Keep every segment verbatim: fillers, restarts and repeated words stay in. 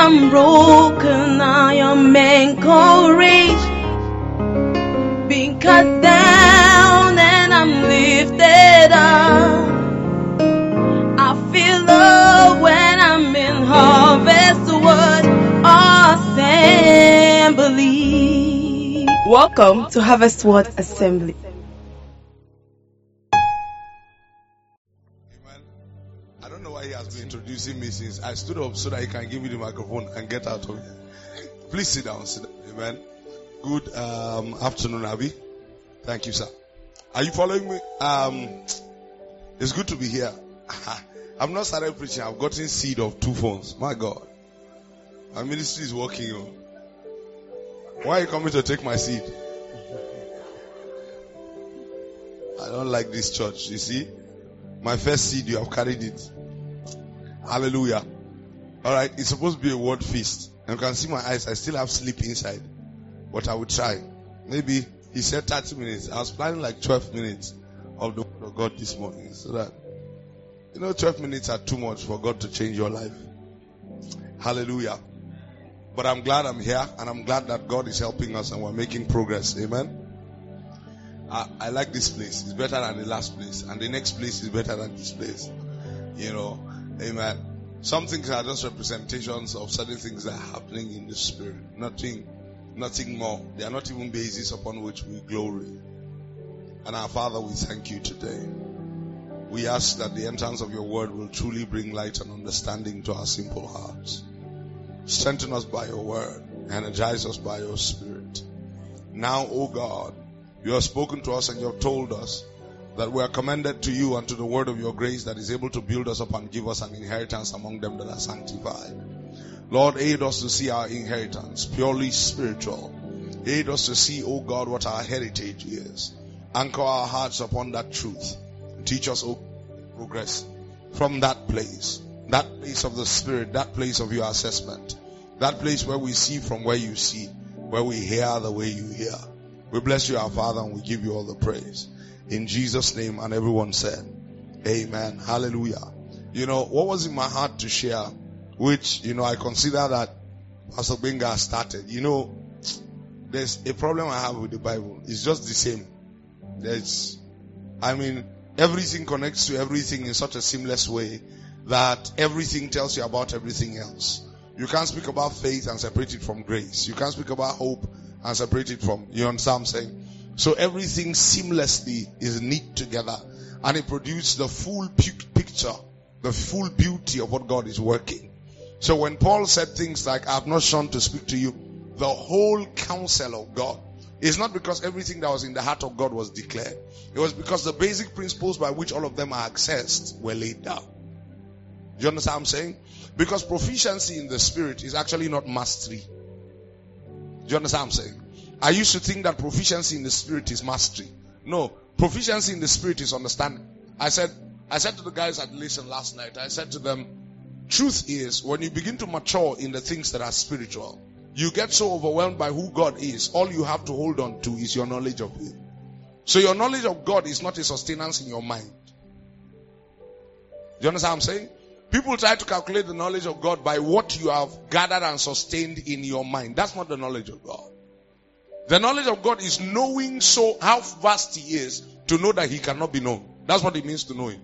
I'm broken, I am encouraged. Being cut down and I'm lifted up. I feel love when I'm in Harvest Word Assembly. Welcome to Harvest Word Assembly. Amen. I don't know why he has been introducing me since I stood up so that he can give me the microphone and get out of here. Please sit down. Sit down. Amen. Good um, afternoon, Abby. Thank you, sir. Are you following me? Um, it's good to be here. I've not started preaching. I've gotten seed of two phones. My God. My ministry is working on. Why are you coming to take my seed? I don't like this church. You see? My first seed, you have carried it. Hallelujah. Alright, it's supposed to be a word feast. And you can see my eyes. I still have sleep inside. But I will try. Maybe he said thirty minutes. I was planning like twelve minutes of the word of God this morning. So that, you know, twelve minutes are too much for God to change your life. Hallelujah. But I'm glad I'm here. And I'm glad that God is helping us and we're making progress. Amen. I, I like this place. It's better than the last place. And the next place is better than this place. You know. Amen. Some things are just representations of certain things that are happening in the spirit. Nothing, nothing more. They are not even bases upon which we glory. And our Father, we thank you today. We ask that the entrance of your word will truly bring light and understanding to our simple hearts. Strengthen us by your word. Energize us by your spirit. Now, O God, you have spoken to us and you have told us that we are commended to you and to the word of your grace that is able to build us up and give us an inheritance among them that are sanctified. Lord, aid us to see our inheritance purely spiritual. Aid us to see, O God, what our heritage is. Anchor our hearts upon that truth. Teach us, O progress from that place. That place of the spirit, that place of your assessment. That place where we see from where you see. Where we hear the way you hear. We bless you, our Father, and we give you all the praise. In Jesus' name, and everyone said, amen. Hallelujah. You know, what was in my heart to share, which, you know, I consider that Pastor Benga started. You know, there's a problem I have with the Bible. It's just the same. There's, I mean, everything connects to everything in such a seamless way that everything tells you about everything else. You can't speak about faith and separate it from grace. You can't speak about hope and separate it from, you understand what I'm saying? So everything seamlessly is knit together and it produces the full picture, the full beauty of what God is working. So when Paul said things like, I have not shone to speak to you the whole counsel of God, it's not because everything that was in the heart of God was declared. It was because the basic principles by which all of them are accessed were laid down. Do you understand what I'm saying? Because proficiency in the spirit is actually not mastery. Do you understand what I'm saying? I used to think that proficiency in the spirit is mastery. No, proficiency in the spirit is understanding. I said, I said to the guys at Listen last night, I said to them, truth is, when you begin to mature in the things that are spiritual, you get so overwhelmed by who God is, all you have to hold on to is your knowledge of Him. So your knowledge of God is not a sustenance in your mind. Do you understand what I'm saying? People try to calculate the knowledge of God by what you have gathered and sustained in your mind. That's not the knowledge of God. The knowledge of God is knowing so how vast He is to know that He cannot be known. That's what it means to know Him.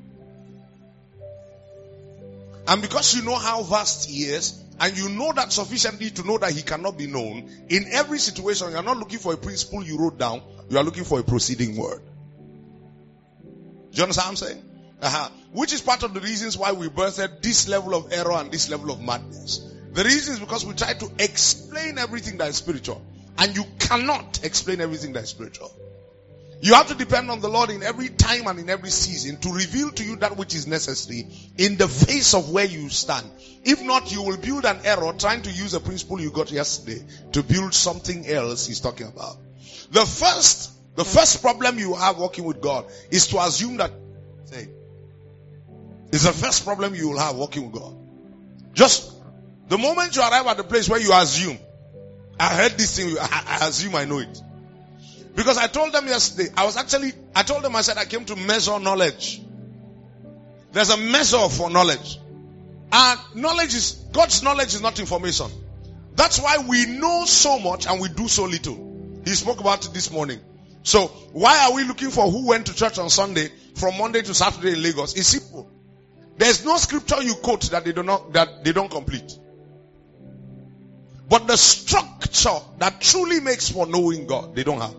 And because you know how vast He is, and you know that sufficiently to know that He cannot be known, in every situation you are not looking for a principle you wrote down, you are looking for a proceeding word. Do you understand what I'm saying? Uh-huh. Which is part of the reasons why we birthed this level of error and this level of madness. The reason is because we try to explain everything that is spiritual. And you cannot explain everything that is spiritual. You have to depend on the Lord in every time and in every season to reveal to you that which is necessary in the face of where you stand. If not, you will build an error trying to use a principle you got yesterday to build something else He's talking about. The first, the first problem you have working with God is to assume that, say, it's the first problem you will have working with God. Just the moment you arrive at the place where you assume, I heard this thing, I, I assume I know it. Because I told them yesterday, I was actually, I told them, I said I came to measure knowledge. There's a measure for knowledge. And knowledge is, God's knowledge is not information. That's why we know so much and we do so little. He spoke about it this morning. So, why are we looking for who went to church on Sunday from Monday to Saturday in Lagos? It's simple. There's no scripture you quote that they do not, that they don't complete. But the structure that truly makes for knowing God, they don't have.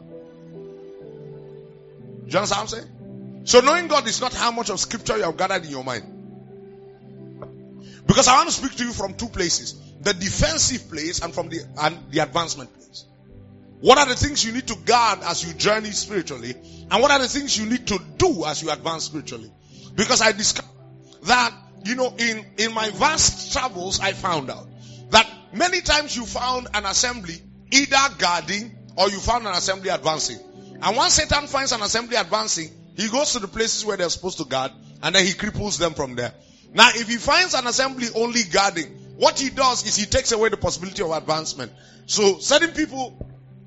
Do you understand what I'm saying? So knowing God is not how much of scripture you have gathered in your mind. Because I want to speak to you from two places. The defensive place and from the, and the advancement place. What are the things you need to guard as you journey spiritually? And what are the things you need to do as you advance spiritually? Because I discovered that, you know, in, in my vast travels, I found out that many times you found an assembly either guarding or you found an assembly advancing. And once Satan finds an assembly advancing, he goes to the places where they're supposed to guard and then he cripples them from there. Now, if he finds an assembly only guarding, what he does is he takes away the possibility of advancement. So, certain people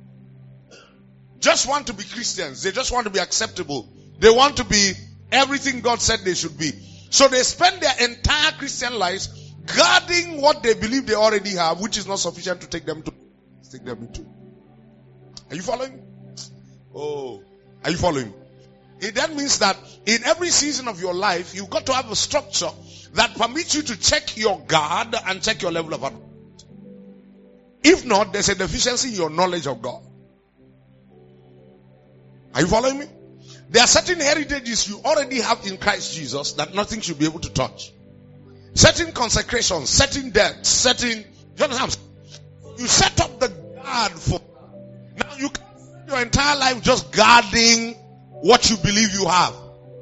just want to be Christians. They just want to be acceptable. They want to be everything God said they should be. So they spend their entire Christian lives guarding what they believe they already have, which is not sufficient to take them to take them into. Are you following? Oh, are you following? It then means that in every season of your life, you've got to have a structure that permits you to check your guard and check your level of advancement. If not, there's a deficiency in your knowledge of God. Are you following me? There are certain heritages you already have in Christ Jesus that nothing should be able to touch. Certain consecrations, certain debts, certain... You understand? You set up the guard for... Now you can spend your entire life just guarding what you believe you have.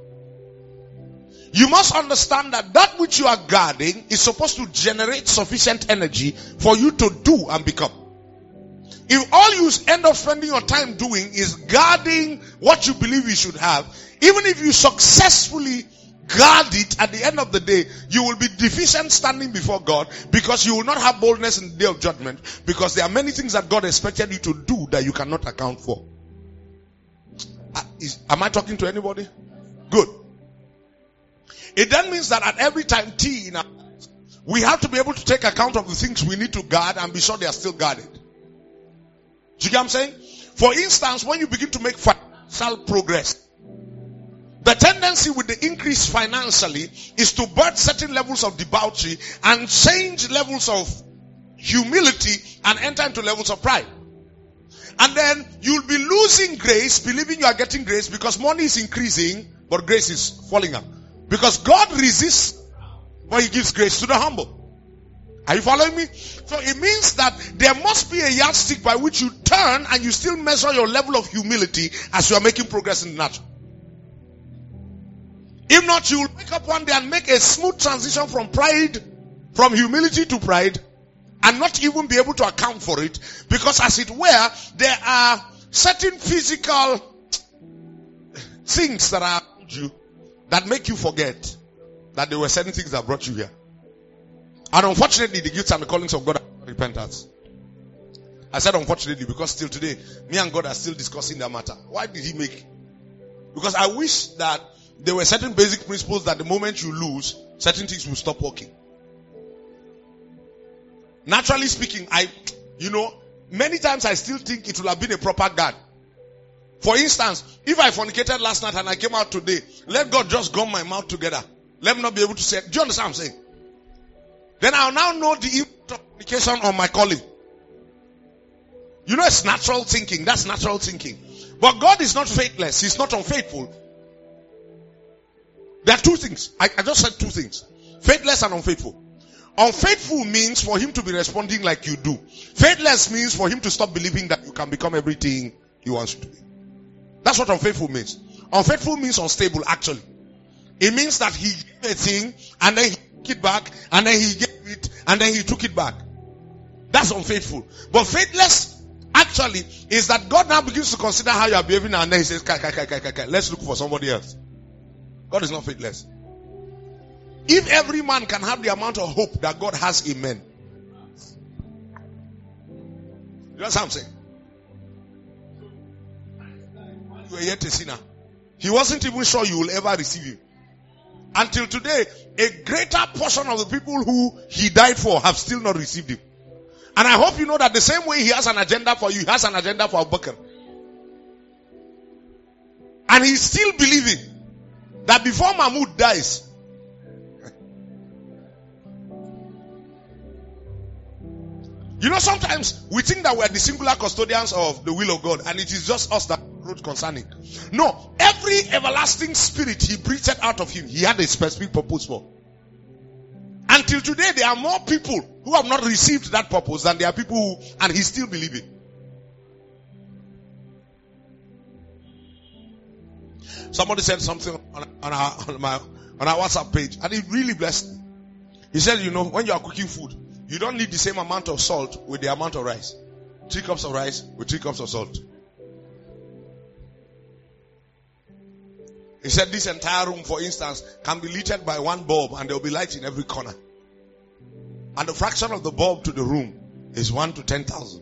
You must understand that that which you are guarding is supposed to generate sufficient energy for you to do and become. If all you end up spending your time doing is guarding what you believe you should have, even if you successfully guard it, at the end of the day, you will be deficient standing before God because you will not have boldness in the day of judgment, because there are many things that God expected you to do that you cannot account for. Uh, is, am I talking to anybody? Good. It then means that at every time T in our lives, we have to be able to take account of the things we need to guard and be sure they are still guarded. Do you get what I'm saying? For instance, when you begin to make financial progress, the tendency with the increase financially is to birth certain levels of debauchery and change levels of humility and enter into levels of pride. And then you'll be losing grace, believing you are getting grace because money is increasing, but grace is falling out. Because God resists, but He gives grace to the humble. Are you following me? So it means that there must be a yardstick by which you turn and you still measure your level of humility as you are making progress in the natural. If not, you will wake up one day and make a smooth transition from pride, from humility to pride, and not even be able to account for it, because as it were, there are certain physical things that are around you that make you forget that there were certain things that brought you here. And unfortunately, the gifts and the callings of God are repentance. I said unfortunately because still today, me and God are still discussing that matter. Why did He make? Because I wish that there were certain basic principles that the moment you lose, certain things will stop working. Naturally speaking, I, you know, many times I still think it will have been a proper guard. For instance, if I fornicated last night and I came out today, let God just gum my mouth together. Let me not be able to say, do you understand what I'm saying? Then I'll now know the impact of fornication on my calling. You know, it's natural thinking. That's natural thinking. But God is not faithless. He's not unfaithful. There are two things. I, I just said two things. Faithless and unfaithful. Unfaithful means for Him to be responding like you do. Faithless means for Him to stop believing that you can become everything He wants you to be. That's what unfaithful means. Unfaithful means unstable, actually. It means that He gave a thing and then He took it back and then He gave it and then He took it back. That's unfaithful. But faithless actually is that God now begins to consider how you are behaving and then He says, kai, kai, kai, kai, kai, kai. Let's look for somebody else. God is not faithless. If every man can have the amount of hope that God has in men. You know what I'm saying? You were yet a sinner. He wasn't even sure you will ever receive Him. Until today, a greater portion of the people who he died for have still not received him. And I hope you know that the same way he has an agenda for you, he has an agenda for Abu Bakr. And he's still believing that before Mahmud dies, you know, sometimes we think that we are the singular custodians of the will of God, and it is just us that wrote concerning. No, every everlasting spirit he breathed out of him, he had a specific purpose for. Until today, there are more people who have not received that purpose than there are people who, and he's still believing. Somebody said something on, on, our, on, my, on our WhatsApp page, and it really blessed me. He said, you know, when you are cooking food, you don't need the same amount of salt with the amount of rice. Three cups of rice with three cups of salt. He said this entire room, for instance, can be lit by one bulb and there will be light in every corner. And the fraction of the bulb to the room is one to ten thousand.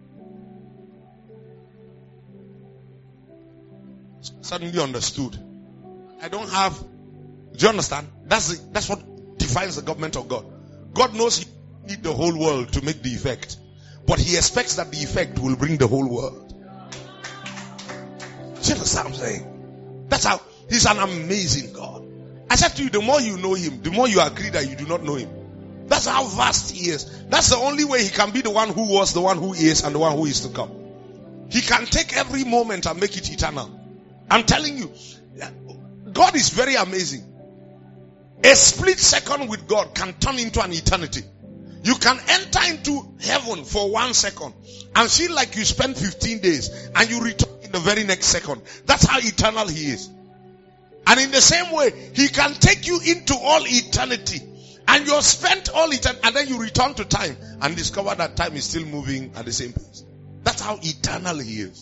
Suddenly understood. I don't have, do you understand? That's the, that's what defines the government of God. God knows he need the whole world to make the effect, but he expects that the effect will bring the whole world. Do you understand what I'm saying? That's how, he's an amazing God. I said to you, the more you know him, the more you agree that you do not know him. That's how vast he is. That's the only way he can be the one who was, the one who is, and the one who is to come. He can take every moment and make it eternal. I'm telling you, God is very amazing. A split second with God can turn into an eternity. You can enter into heaven for one second and feel like you spent fifteen days and you return in the very next second. That's how eternal he is. And in the same way, he can take you into all eternity and you're spent all eternity, and then you return to time and discover that time is still moving at the same pace. That's how eternal he is.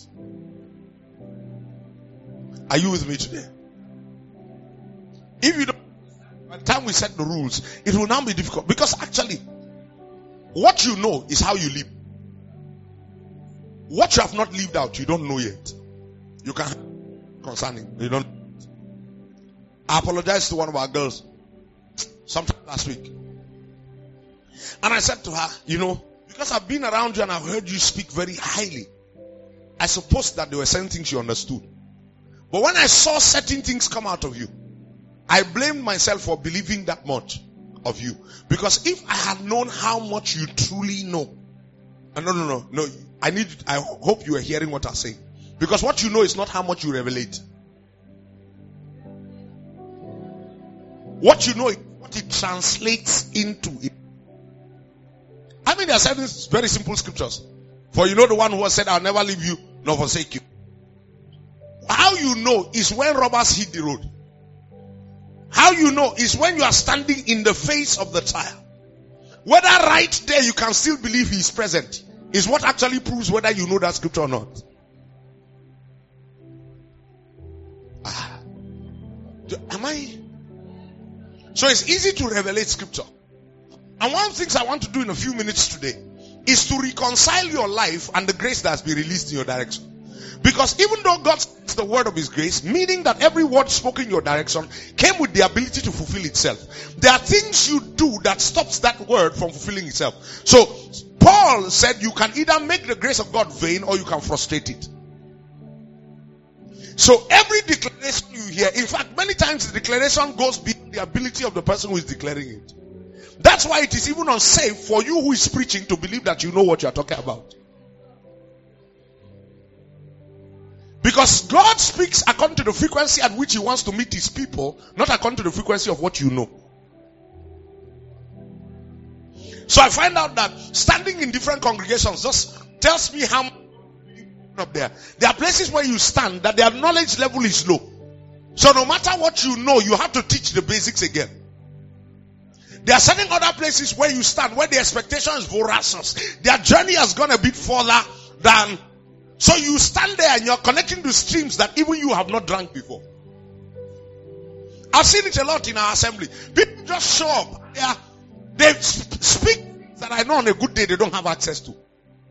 Are you with me today? If you don't, by the time we set the rules, it will now be difficult, because actually what you know is how you live. What you have not lived out, you don't know yet. You can concerning, you don't. I apologized to one of our girls sometime last week. And I said to her, you know, because I've been around you and I've heard you speak very highly, I suppose that there were certain things you understood. But when I saw certain things come out of you, I blamed myself for believing that much of you. Because if I had known how much you truly know, no, no, no, no, I need, I hope you are hearing what I'm saying. Because what you know is not how much you revelate. What you know is what it translates into. I mean, there are certain very simple scriptures. For you know the one who has said, I'll never leave you nor forsake you. How you know is when robbers hit the road. How you know is when you are standing in the face of the trial. Whether right there you can still believe he is present is what actually proves whether you know that scripture or not. Ah. Am I? So it's easy to revelate scripture. And one of the things I want to do in a few minutes today is to reconcile your life and the grace that has been released in your direction. Because even though God speaks the word of his grace, meaning that every word spoken in your direction came with the ability to fulfill itself, there are things you do that stops that word from fulfilling itself. So Paul said you can either make the grace of God vain or you can frustrate it. So every declaration you hear, in fact many times the declaration goes beyond the ability of the person who is declaring it. That's why it is even unsafe for you who is preaching to believe that you know what you are talking about. Because God speaks according to the frequency at which he wants to meet his people, not according to the frequency of what you know. So I find out that standing in different congregations just tells me how much up there. There are places where you stand that their knowledge level is low. So no matter what you know, you have to teach the basics again. There are certain other places where you stand where the expectation is voracious. Their journey has gone a bit further than. So you stand there and you're connecting to streams that even you have not drank before. I've seen it a lot in our assembly. People just show up. Yeah, they speak that I know on a good day they don't have access to. Do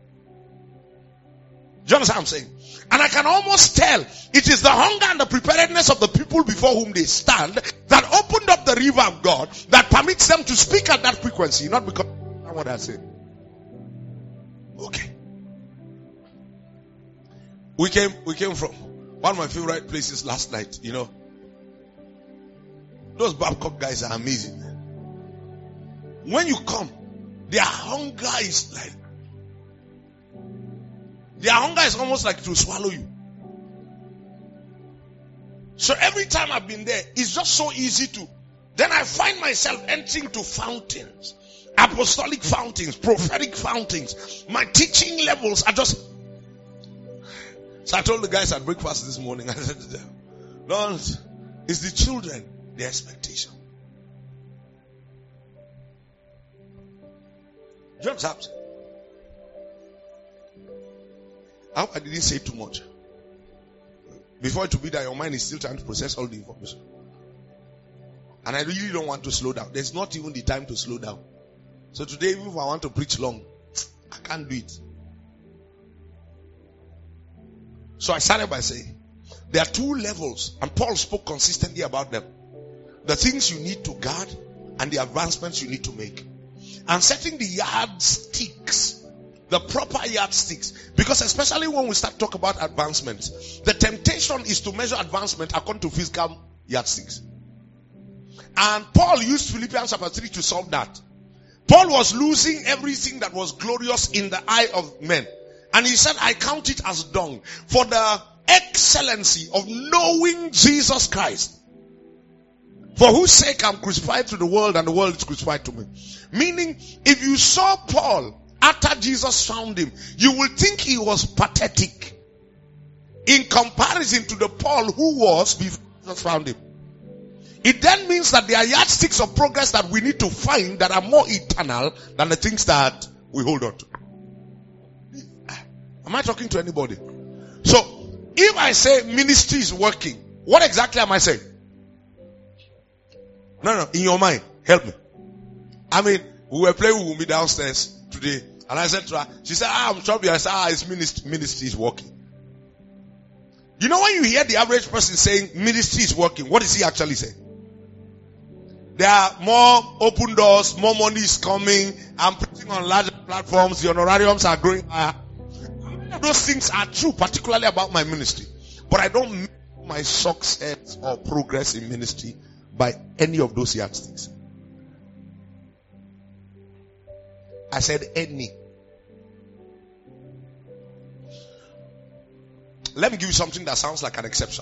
you understand what I'm saying? And I can almost tell it is the hunger and the preparedness of the people before whom they stand that opened up the river of God that permits them to speak at that frequency, not because that's what I said. Okay. We came, we came from one of my favorite places last night, you know. Those Babcock guys are amazing. When you come, their hunger is like, their hunger is almost like to swallow you. So every time I've been there, it's just so easy to. Then I find myself entering to fountains, apostolic fountains, prophetic fountains. My teaching levels are just. So I told the guys at breakfast this morning, I said to them, Lord, it's the children, the expectation. Do you understand? I hope I didn't say too much. Before it to be that your mind is still trying to process all the information. And I really don't want to slow down. There's not even the time to slow down. So today, even if I want to preach long, I can't do it. So I started by saying, there are two levels, and Paul spoke consistently about them. The things you need to guard and the advancements you need to make. And setting the yardsticks, the proper yardsticks. Because especially when we start talk about advancements, the temptation is to measure advancement according to physical yardsticks. And Paul used Philippians chapter three to solve that. Paul was losing everything that was glorious in the eye of men. And he said, I count it as dung for the excellency of knowing Jesus Christ. For whose sake I'm crucified to the world and the world is crucified to me. Meaning, if you saw Paul after Jesus found him, you will think he was pathetic in comparison to the Paul who was before Jesus found him. It then means that there are yardsticks of progress that we need to find that are more eternal than the things that we hold on to. Am I talking to anybody? So, if I say ministry is working, what exactly am I saying? No, no, in your mind, help me. I mean, we were playing with me downstairs today, and I said to her, she said, ah, I'm trouble. I said, ah, it's ministry, ministry is working. You know when you hear the average person saying ministry is working, what is he actually saying? There are more open doors, more money is coming, I'm preaching on larger platforms, the honorariums are growing higher. Those things are true, particularly about my ministry. But I don't measure my success or progress in ministry by any of those yardsticks. I said any. Let me give you something that sounds like an exception.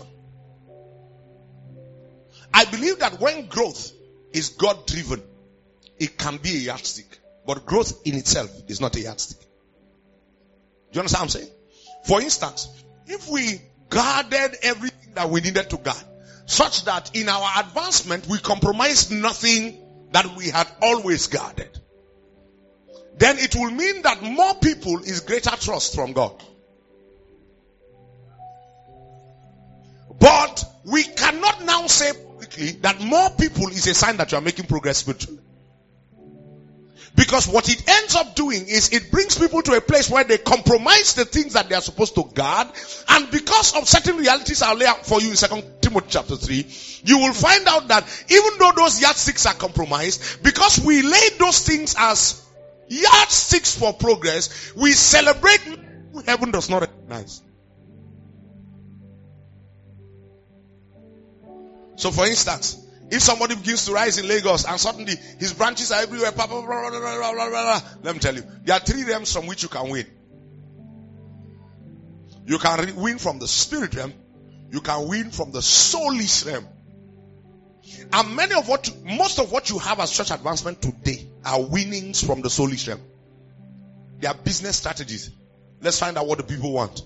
I believe that when growth is God-driven, it can be a yardstick. But growth in itself is not a yardstick. Do you understand what I'm saying? For instance, if we guarded everything that we needed to guard, such that in our advancement we compromised nothing that we had always guarded, then it will mean that more people is greater trust from God. But we cannot now say publicly that more people is a sign that you are making progress spiritually. Because what it ends up doing is it brings people to a place where they compromise the things that they are supposed to guard. And because of certain realities I'll lay out for you in Second Timothy chapter three, you will find out that even though those yardsticks are compromised, because we laid those things as yardsticks for progress, we celebrate who heaven does not recognize. So for instance, if somebody begins to rise in Lagos and suddenly his branches are everywhere, blah, blah, blah, blah, blah, blah, blah, let me tell you, there are three realms from which you can win. You can win from the spirit realm. You can win from the soulish realm. And many of what, you, most of what you have as church advancement today are winnings from the soulish realm. They are business strategies. Let's find out what the people want.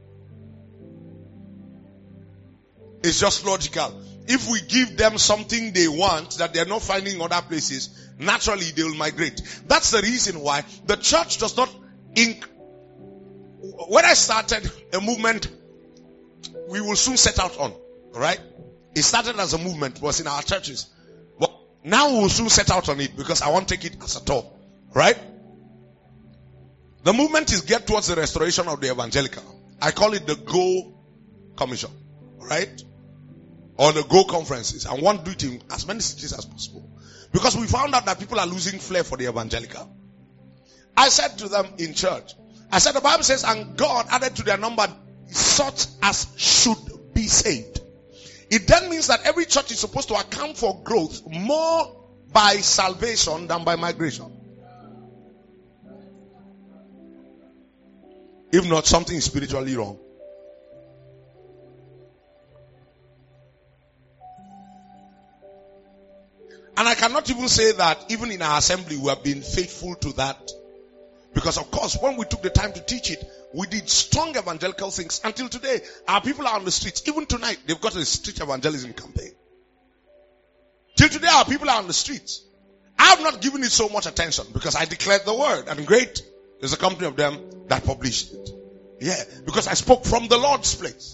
It's just logical. If we give them something they want that they're not finding in other places, naturally they will migrate. That's the reason why the church does not inc- when I started a movement we will soon set out on, right? It started as a movement, it was in our churches. But now we will soon set out on it because I won't take it as a tour, right? The movement is geared towards the restoration of the evangelical. I call it the Go Commission, right? or the Go conferences and want to do it in as many cities as possible. Because we found out that people are losing flair for the evangelical. I said to them in church, I said the Bible says, and God added to their number such as should be saved. It then means that every church is supposed to account for growth more by salvation than by migration. If not, something is spiritually wrong. And I cannot even say that even in our assembly we have been faithful to that. Because of course, when we took the time to teach it, we did strong evangelical things. Until today, our people are on the streets. Even tonight, they've got a street evangelism campaign. Till today, our people are on the streets. I have not given it so much attention because I declared the word. And great, there's a company of them that published it. Yeah, because I spoke from the Lord's place.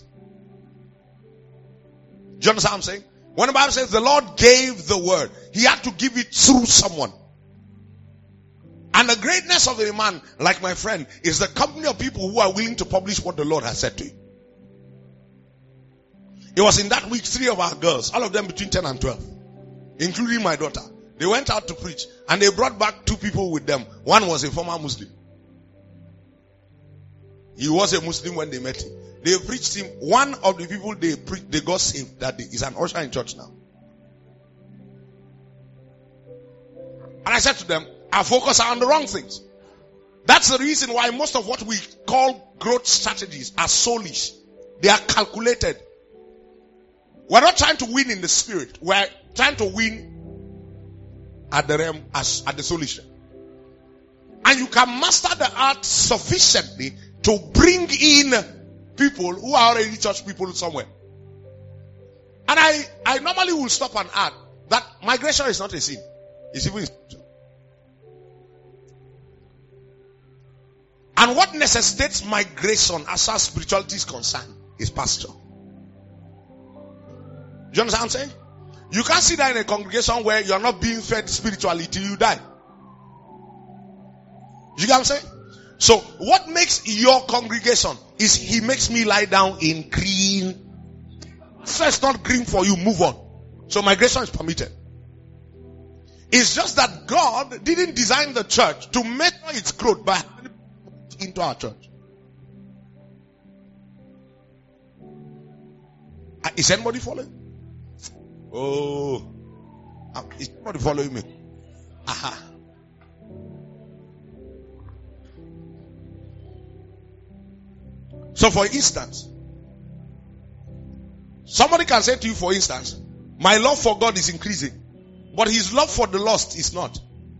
Do you understand what I'm saying? When the Bible says the Lord gave the word, he had to give it through someone. And the greatness of a man, like my friend, is the company of people who are willing to publish what the Lord has said to you. It was in that week, three of our girls, all of them between ten and twelve, including my daughter, they went out to preach and they brought back two people with them. One was a former Muslim. He was a Muslim when they met him. They preached him. One of the people they preached, they got saved that day. He's an usher in church now. And I said to them, our focus are on the wrong things. That's the reason why most of what we call growth strategies are soulish. They are calculated. We're not trying to win in the spirit. We're trying to win at the realm, as at the soulish. And you can master the art sufficiently to bring in people who are already church people somewhere. And I, I normally will stop and add that migration is not a sin. It's even and what necessitates migration as far as spirituality is concerned is pasture. Do you understand what I'm saying? You can't sit there in a congregation where you are not being fed spiritually till you die. You get what I'm saying? So what makes your congregation is he makes me lie down in green. So it's not green for you, move on. So migration is permitted. It's just that God didn't design the church to measure its growth by into our church. Is anybody following? Oh, is anybody following me? Aha. So for instance, somebody can say to you, for instance, my love for God is increasing, but his love for the lost is not.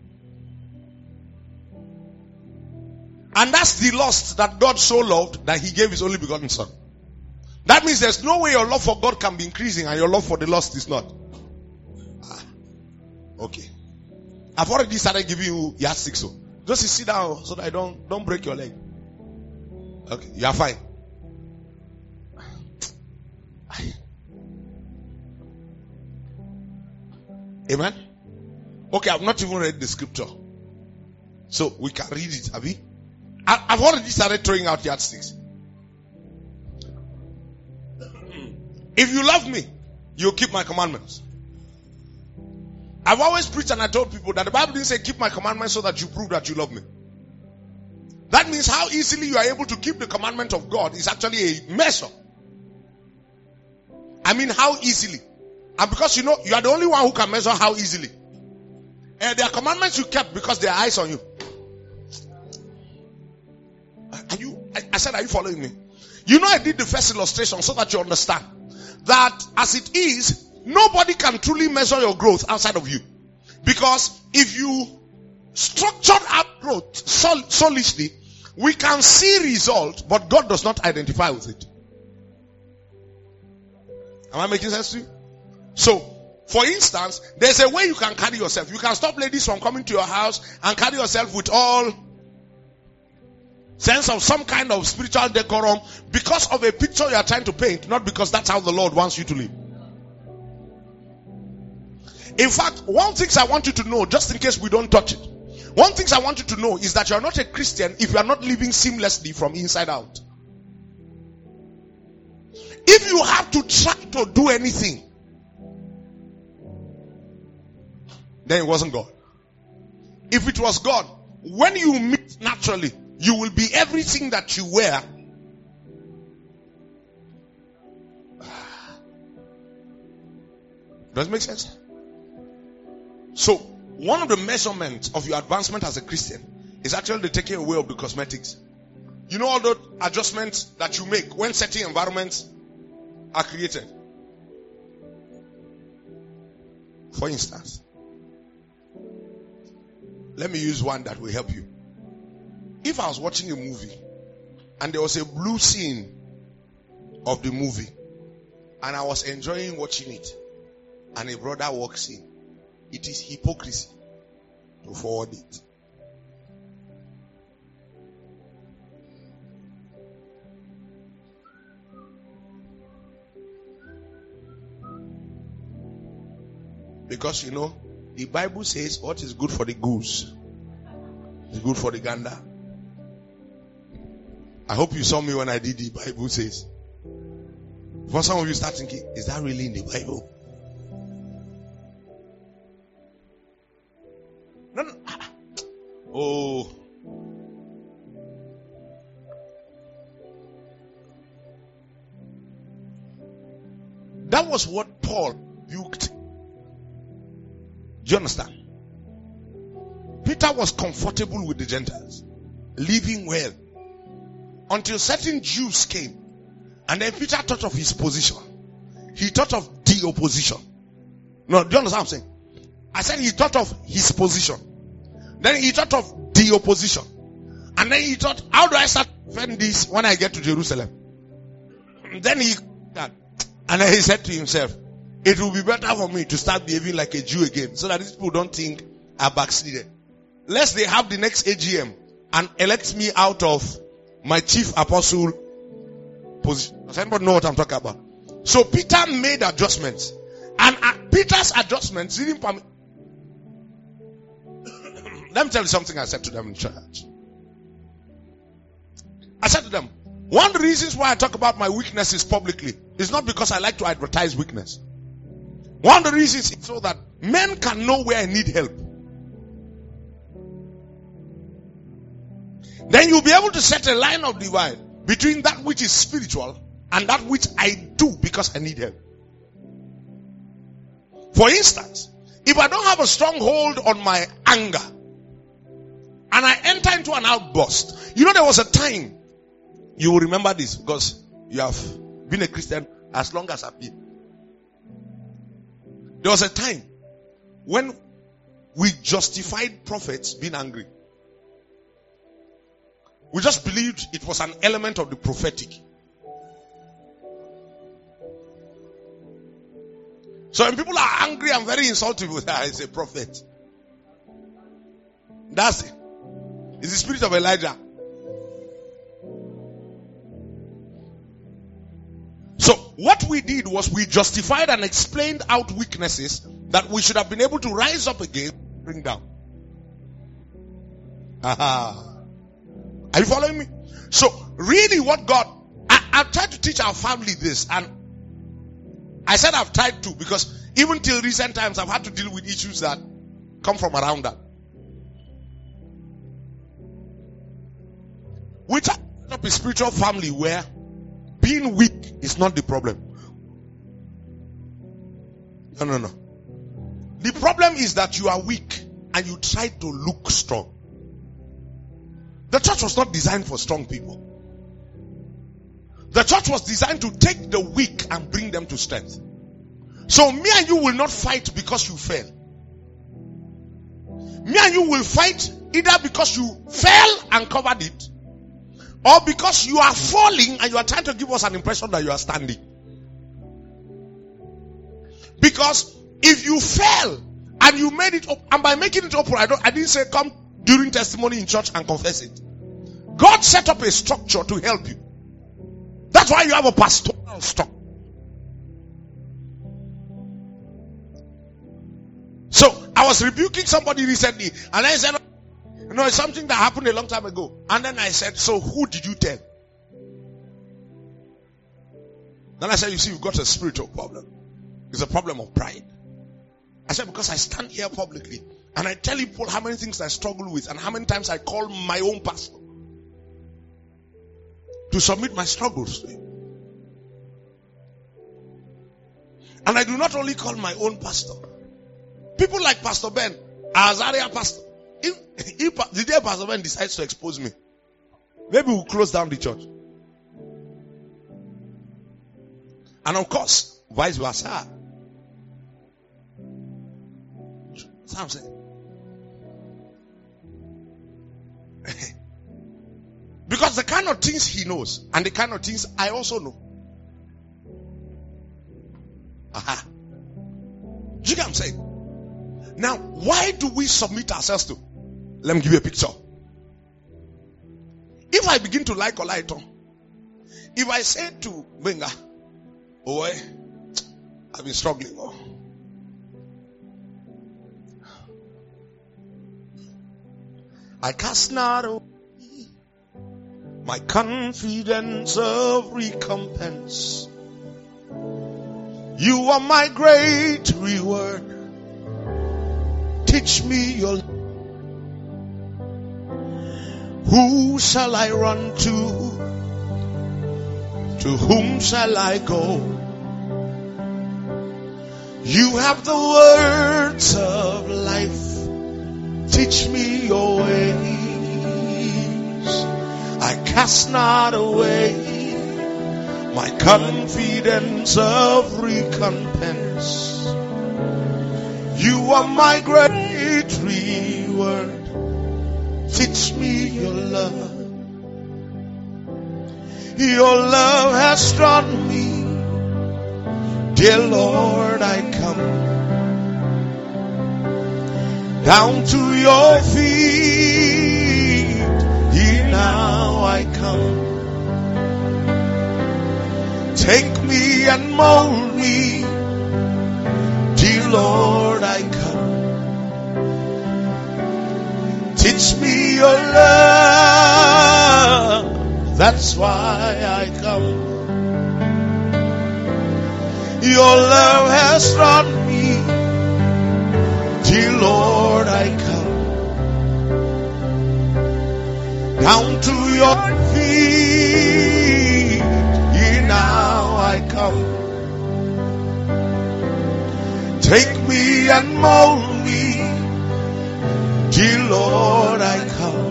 And that's the lost that God so loved that he gave his only begotten son. That means there's no way your love for God can be increasing and your love for the lost is not. Ah, okay. I've already started giving you yardsticks. So just sit down so that I don't, don't break your leg. Okay, you are fine. Amen. Okay, I've not even read the scripture, so we can read it. Have you? I've already started throwing out yardsticks. If you love me, you'll keep my commandments. I've always preached and I told people that the Bible didn't say keep my commandments so that you prove that you love me. That means how easily you are able to keep the commandment of God is actually a measure. I mean, how easily. And because you know, you are the only one who can measure how easily. And there are commandments you kept because there are eyes on you. Are you, I, I said, are you following me? You know, I did the first illustration so that you understand that as it is, nobody can truly measure your growth outside of you. Because if you structured out growth sol- solidly, we can see result, but God does not identify with it. Am I making sense to you? So, for instance, there's a way you can carry yourself. You can stop ladies from coming to your house and carry yourself with all sense of some kind of spiritual decorum because of a picture you are trying to paint, not because that's how the Lord wants you to live. In fact, one thing I want you to know, just in case we don't touch it, one thing I want you to know is that you are not a Christian if you are not living seamlessly from inside out. If you have to try to do anything then it wasn't God. If it was God, when you meet naturally, you will be everything that you were. Does it make sense? So, one of the measurements of your advancement as a Christian is actually the taking away of the cosmetics. You know all the adjustments that you make when certain environments are created. For instance, let me use one that will help you. If I was watching a movie and there was a blue scene of the movie and I was enjoying watching it and a brother walks in, it is hypocrisy to forward it. Because you know, the Bible says what is good for the goose is good for the gander. I hope you saw me when I did the Bible says. For some of you start thinking, is that really in the Bible? No, no. Oh. That was what Paul rebuked. Do you understand? Peter was comfortable with the Gentiles, living well, until certain Jews came. And then Peter thought of his position. He thought of the opposition. No, do you understand what I'm saying? I said he thought of his position. Then he thought of the opposition. And then he thought, how do I start defending this when I get to Jerusalem? Then he, and then he said to himself, it will be better for me to start behaving like a Jew again, so that these people don't think I backslided. Lest they have the next A G M and elect me out of my chief apostle position. Does anybody know what I'm talking about? So Peter made adjustments. And uh, Peter's adjustments didn't permit. Let me tell you something I said to them in church. I said to them, one of the reasons why I talk about my weaknesses publicly is not because I like to advertise weakness. One of the reasons is so that men can know where I need help. Then you'll be able to set a line of divide between that which is spiritual and that which I do because I need help. For instance, if I don't have a strong hold on my anger and I enter into an outburst, you know, there was a time, you will remember this because you have been a Christian as long as I've been. There was a time when we justified prophets being angry. We just believed it was an element of the prophetic. So when people are angry and very insulting, it's a prophet. That's it. It's the spirit of Elijah. So what we did was we justified and explained out weaknesses that we should have been able to rise up against and bring down. Aha. Are you following me? So really what God, I, I've tried to teach our family this, and I said I've tried to because even till recent times I've had to deal with issues that come from around that. We set up a spiritual family where being weak is not the problem. No, no, no. The problem is that you are weak and you try to look strong. The church was not designed for strong people. The church was designed to take the weak and bring them to strength. So me and you will not fight because you fell. Me and you will fight either because you fell and covered it, or because you are falling and you are trying to give us an impression that you are standing. Because if you fell and you made it up, and by making it open, I don't, I didn't say come during testimony in church and confess it. God set up a structure to help you. That's why you have a pastoral structure. So I was rebuking somebody recently, and I said, you know, it's something that happened a long time ago. And then I said, so who did you tell? Then I said, you see, you've got a spiritual problem. It's a problem of pride. I said, because I stand here publicly and I tell people how many things I struggle with and how many times I call my own pastor to submit my struggles to him. And I do not only call my own pastor. People like Pastor Ben, our Zaria pastor. If, if the day Pastor Ben decides to expose me, maybe we'll close down the church. And of course, vice versa. That's what I'm saying. Because the kind of things he knows and the kind of things I also know. Aha. Do you get what I'm saying? Now, why do we submit ourselves to? Let me give you a picture. If I begin to like Olaito, if I say to Benga, oh, I've been struggling. Oh. I cast not away my confidence of recompense. You are my great reward. Teach me your. Who shall I run to? To whom shall I go? You have the words of life. Teach me your ways. I cast not away my confidence of recompense. You are my great reward. Teach me your love. Your love has drawn me. Dear Lord, I come down to your feet. Here now I come. Take me and mold me. Dear Lord, I come. Teach me your love. That's why I come. Your love has drawn me. Dear Lord, I come down to your feet. Here now I come. Take me and mold me. Dear Lord, I come.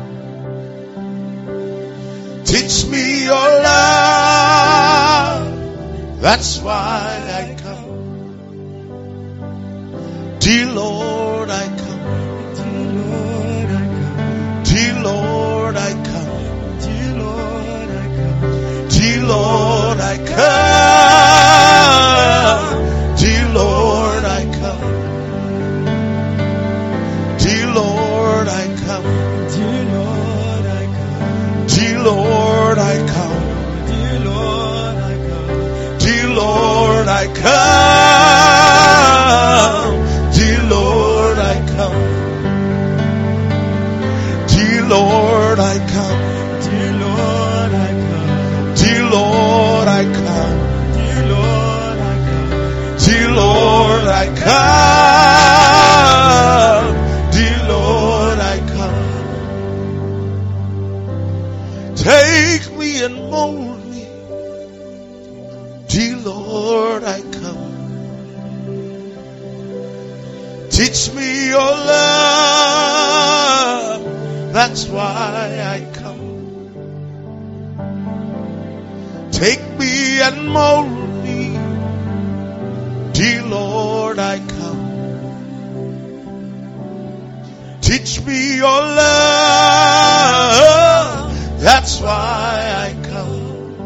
Teach me your love. That's why I come. Dear Lord, I come. Dear Lord, I come. Dear Lord, I come. Dear Lord, I come. Dear Lord, I come. Dear Lord, I come. Dear Lord, I come. Dear Lord, I come. Dear Lord, I come. Dear Lord, I come. Dear Lord, I come. Dear Lord, I come. Dear Lord, I come. Dear Lord, I come. Dear Lord, I come. Dear Lord, I come. Dear Lord, I come. Take me and mold me. Dear Lord, I come. Teach me your love. That's why I come. Take me and mold me. Dear Lord, I come. Teach me your love. That's why I come.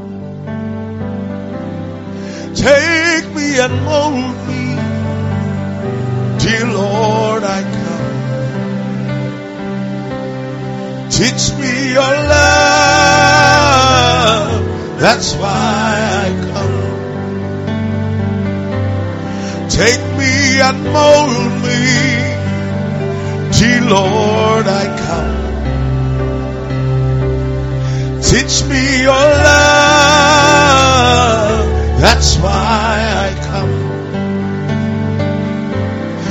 Take me and mold me. Dear Lord, I come. Teach me your love. That's why I come. Take me and mold me. Dear Lord, I come. Teach me your love. That's why I come.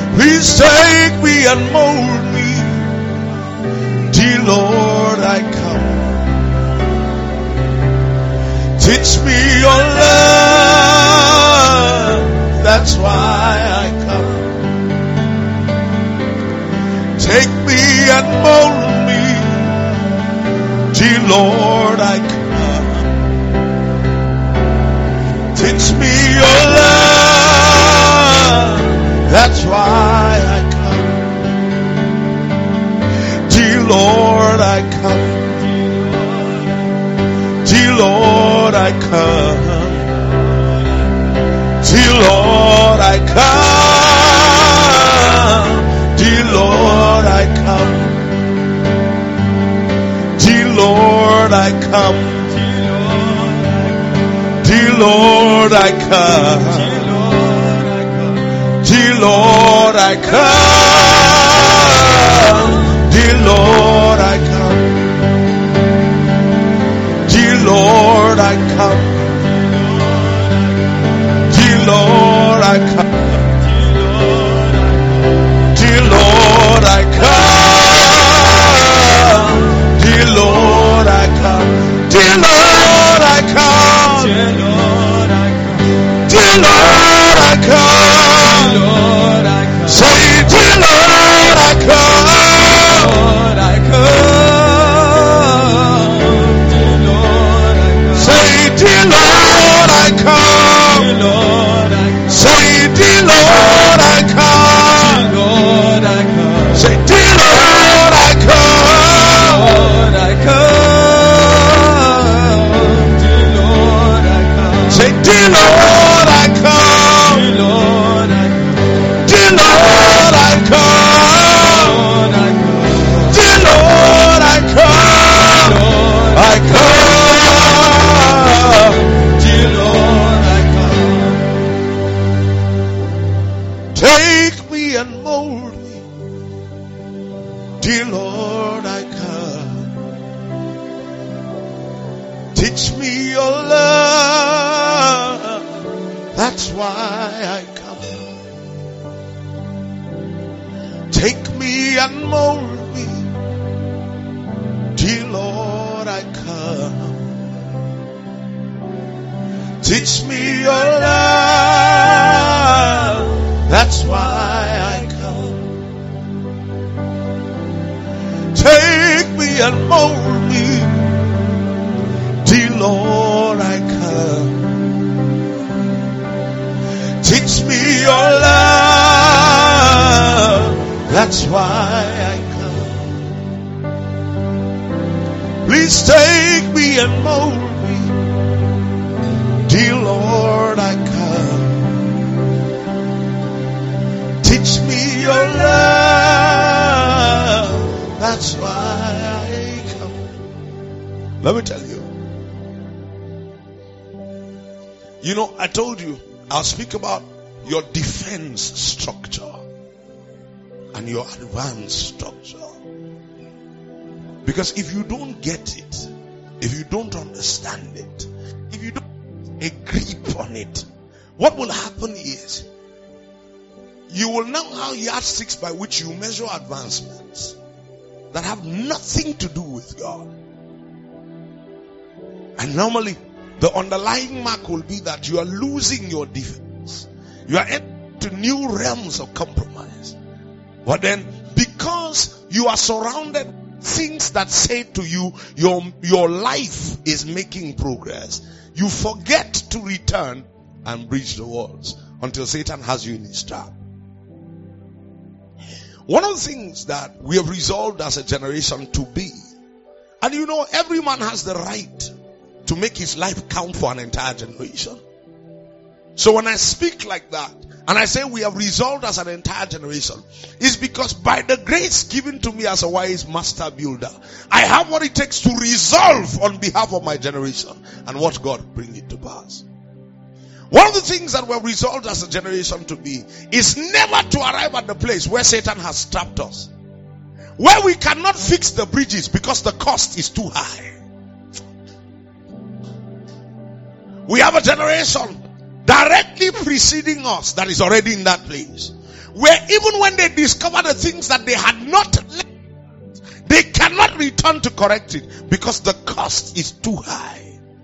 and mold me. Dear Lord, I come. Teach me your love. That's why I come. Take me and mold me. Dear Lord, I come. Teach me your love. That's why I come. Dear Lord, I come. Dear Lord, I come. Dear Lord, I come. Dear Lord, I come. Dear Lord, I come. Dear Lord, I come. Dear Lord, I come. Dear Lord, I come. Dear Lord, I come. Dear Lord, I come. Dear Lord, I come. Dear Lord, I come. Dear Lord, I come. Dear Lord, I come. Say, dear Lord, I come. Say, dear Lord, I come. Say, dear Lord, I come. Say, dear Lord, I come. Say, dear Lord, I come. Dear Lord, I come. Dear Lord, I come. I come. Dear Lord, I come. Take me and mold me. Dear Lord, I come. Teach me your love. That's why I come. Take me and mold me. Dear Lord, I come. Teach me your love. That's why I come. Take me and mold me. Dear Lord, I come. Teach me your love. That's why I come. Please take me and mold me. Dear Lord, I come. Teach me your love. That's why I come. Let me tell you. You know, I told you, I'll speak about your defense structure and your advanced structure. Because if you don't get it, if you don't understand it, if you don't have a grip on it, what will happen is you will now have yardsticks by which you measure advancements that have nothing to do with God. And normally the underlying mark will be that you are losing your defense. You are into new realms of compromise. But then, because you are surrounded with things that say to you, your, your life is making progress, you forget to return and breach the walls until Satan has you in his trap. One of the things that we have resolved as a generation to be, and you know, every man has the right to make his life count for an entire generation. So when I speak like that, and I say we have resolved as an entire generation, it's because by the grace given to me as a wise master builder, I have what it takes to resolve on behalf of my generation and watch God bring it to pass. One of the things that we've resolved as a generation to be is never to arrive at the place where Satan has trapped us, where we cannot fix the bridges because the cost is too high. We have a generation directly preceding us that is already in that place, where even when they discover the things that they had not learned, they cannot return to correct it because the cost is too high.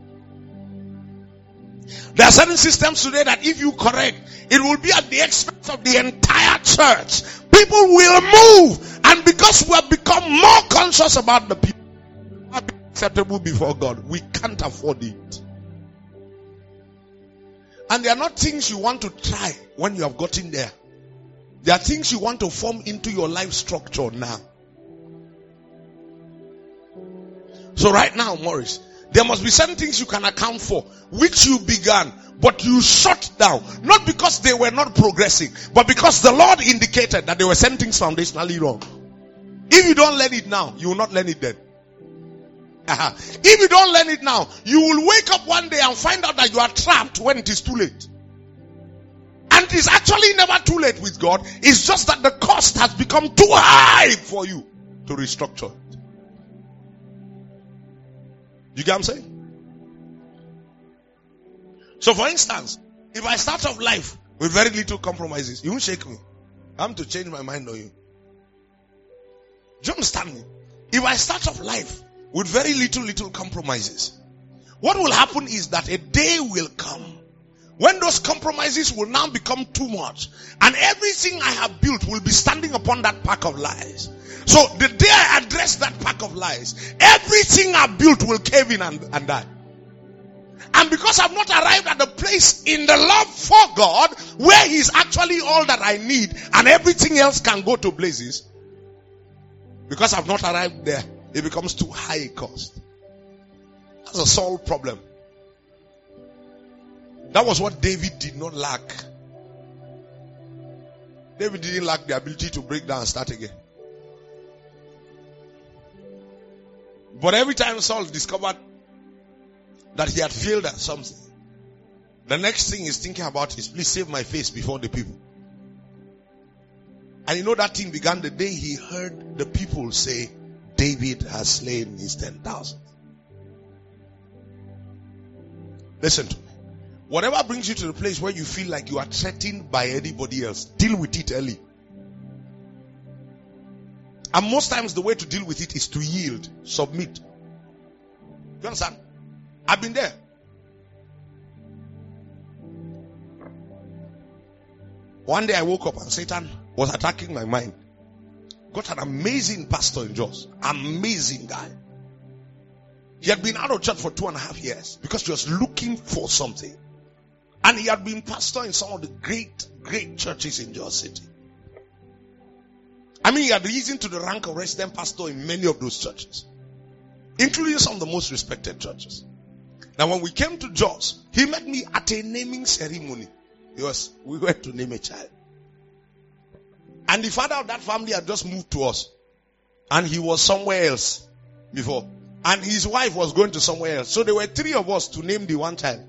There are certain systems today that if you correct, it will be at the expense of the entire church. People will move, and because we have become more conscious about the people who are acceptable before God, we can't afford it. And they are not things you want to try when you have gotten there. They are things you want to form into your life structure now. So right now, Morris, there must be certain things you can account for, which you began, but you shut down. Not because they were not progressing, but because the Lord indicated that there were certain things foundationally wrong. If you don't learn it now, you will not learn it then. Uh-huh. If you don't learn it now, you will wake up one day and find out that you are trapped when it is too late. And it is actually never too late with God. It's just that the cost has become too high for you to restructure it. You get what I'm saying? So for instance, if I start off life with very little compromises, you won't shake me. I'm to change my mind on you. Do you understand me? If I start off life with very little, little compromises, what will happen is that a day will come when those compromises will now become too much, and everything I have built will be standing upon that pack of lies. So the day I address that pack of lies, everything I built will cave in and, and die. And because I've not arrived at the place in the love for God where He's actually all that I need and everything else can go to blazes, because I've not arrived there, it becomes too high a cost. That's a Saul problem. That was what David did not lack. David didn't lack the ability to break down and start again. But every time Saul discovered that he had failed at something, the next thing he's thinking about is, please save my face before the people. And you know that thing began the day he heard the people say, David has slain his ten thousand. Listen to me. Whatever brings you to the place where you feel like you are threatened by anybody else, deal with it early. And most times the way to deal with it is to yield, submit. You understand? I've been there. One day I woke up and Satan was attacking my mind. Got an amazing pastor in Jos. Amazing guy. He had been out of church for two and a half years because he was looking for something. And he had been pastor in some of the great, great churches in Jos City. I mean, he had risen to the rank of resident pastor in many of those churches, including some of the most respected churches. Now, when we came to Jos, he met me at a naming ceremony. It was, we went to name a child. And the father of that family had just moved to us. And he was somewhere else before. And his wife was going to somewhere else. So there were three of us to name the one child.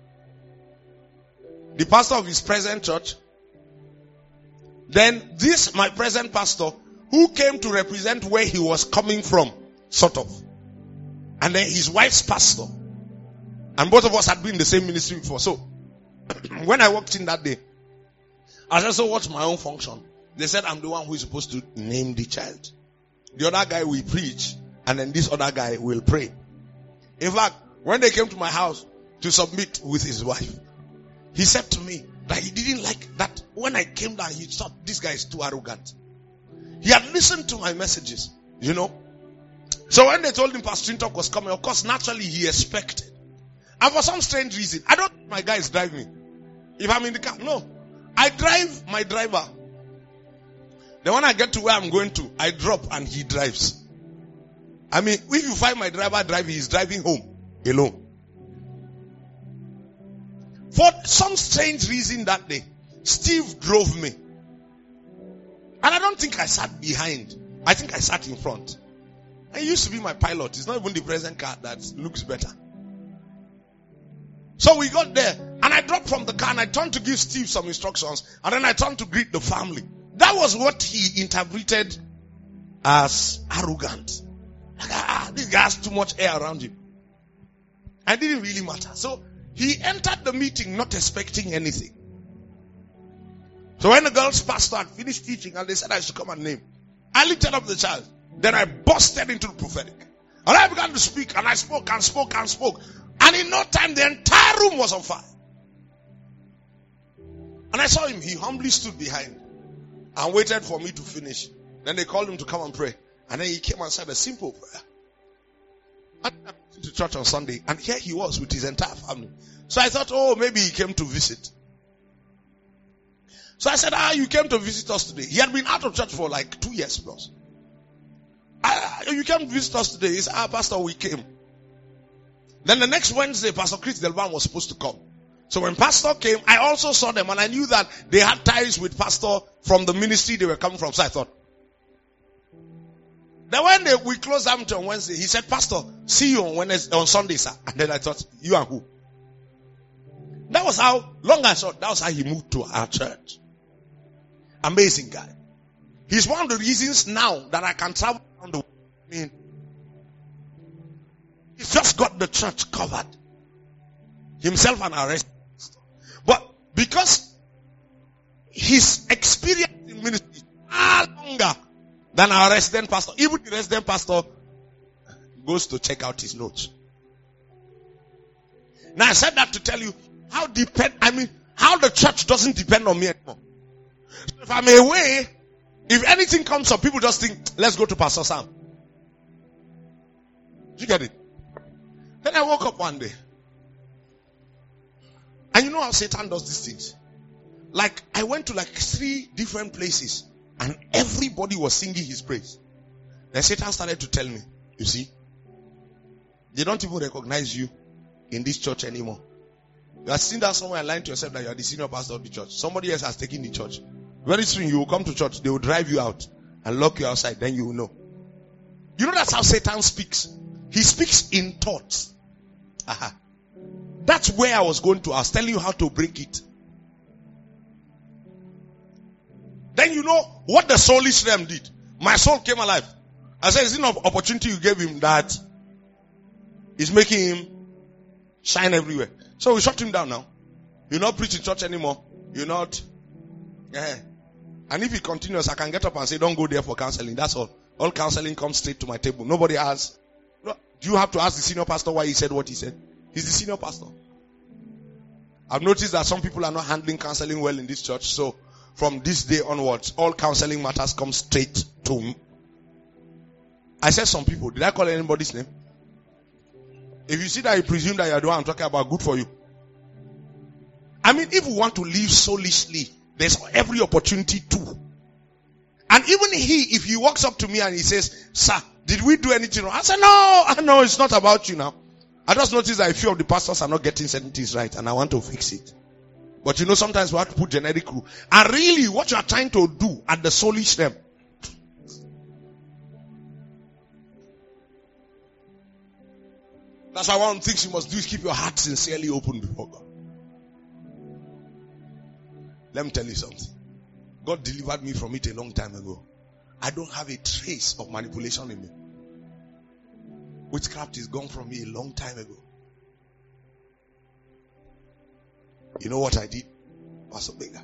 The pastor of his present church. Then this, my present pastor, who came to represent where he was coming from, sort of. And then his wife's pastor. And both of us had been in the same ministry before. So, when I walked in that day, I also watched my own function. They said I'm the one who is supposed to name the child. The other guy will preach, and then this other guy will pray. In fact, when they came to my house to submit with his wife, he said to me that he didn't like that. When I came down, he thought this guy is too arrogant. He had listened to my messages, you know. So when they told him Pastor Chintok was coming, of course, naturally he expected. And for some strange reason, I don't think my guys drive me. If I'm in the car, no. I drive my driver. Then when I get to where I'm going to, I drop and he drives. I mean, if you find my driver driving, he's driving home alone. For some strange reason that day, Steve drove me. And I don't think I sat behind. I think I sat in front. And he used to be my pilot. It's not even the present car that looks better. So we got there, and I dropped from the car, and I turned to give Steve some instructions, and then I turned to greet the family. That was what he interpreted as arrogant. Like, ah, this guy has too much air around him. And it didn't really matter. So he entered the meeting not expecting anything. So when the girls' pastor had finished teaching and they said I should come and name, I lifted up the child. Then I busted into the prophetic. And I began to speak, and I spoke and spoke and spoke. And in no time, the entire room was on fire. And I saw him. He humbly stood behind and waited for me to finish. Then they called him to come and pray. And then he came and said a simple prayer. I went to church on Sunday, and here he was with his entire family. So I thought, oh, maybe he came to visit. So I said, ah, you came to visit us today. He had been out of church for like two years plus. Ah, you came to visit us today. He said, ah, Pastor, we came. Then the next Wednesday, Pastor Chris Delvan was supposed to come. So when Pastor came, I also saw them, and I knew that they had ties with Pastor from the ministry they were coming from. So I thought. Then when they, we closed out on Wednesday, he said, Pastor, see you on Wednesday, on Sunday, sir. And then I thought, you and who? That was how, long and short, that was how he moved to our church. Amazing guy. He's one of the reasons now that I can travel around the world. I mean, he's just got the church covered. Himself and our rest. But because his experience in ministry is far longer than our resident pastor, even the resident pastor goes to check out his notes. Now I said that to tell you how depend, I mean, how the church doesn't depend on me anymore. So if I'm away, if anything comes up, people just think, let's go to Pastor Sam. Did you get it? Then I woke up one day. And you know how Satan does these things? Like, I went to like three different places, and everybody was singing his praise. Then Satan started to tell me, you see, they don't even recognize you in this church anymore. You are sitting down somewhere and lying to yourself that you are the senior pastor of the church. Somebody else has taken the church. Very soon you will come to church. They will drive you out and lock you outside. Then you will know. You know that's how Satan speaks. He speaks in thoughts. Aha. That's where I was going to. I was telling you how to break it. Then you know what the soulish realm did. My soul came alive. I said, is it an opportunity you gave him that is making him shine everywhere? So we shut him down now. You're not preaching church anymore. You're not. Yeah. And if he continues, I can get up and say, don't go there for counseling. That's all. All counseling comes straight to my table. Nobody asks. Do you have to ask the senior pastor why he said what he said? He's the senior pastor. I've noticed that some people are not handling counseling well in this church. So from this day onwards, all counseling matters come straight to me. I said some people. Did I call anybody's name? If you see that you presume that you are the one I'm talking about, good for you. I mean, if we want to live soulishly, there's every opportunity to. And even he, if he walks up to me and he says, sir, did we do anything wrong? I said, no, no, it's not about you now. I just noticed that a few of the pastors are not getting certain things right, and I want to fix it. But you know, sometimes we have to put generic rule. And really, what you are trying to do at the soulish realm, that's why one of the things you must do is keep your heart sincerely open before God. Let me tell you something. God delivered me from it a long time ago. I don't have a trace of manipulation in me. Witchcraft is gone from me a long time ago. You know what I did, Pastor Bega?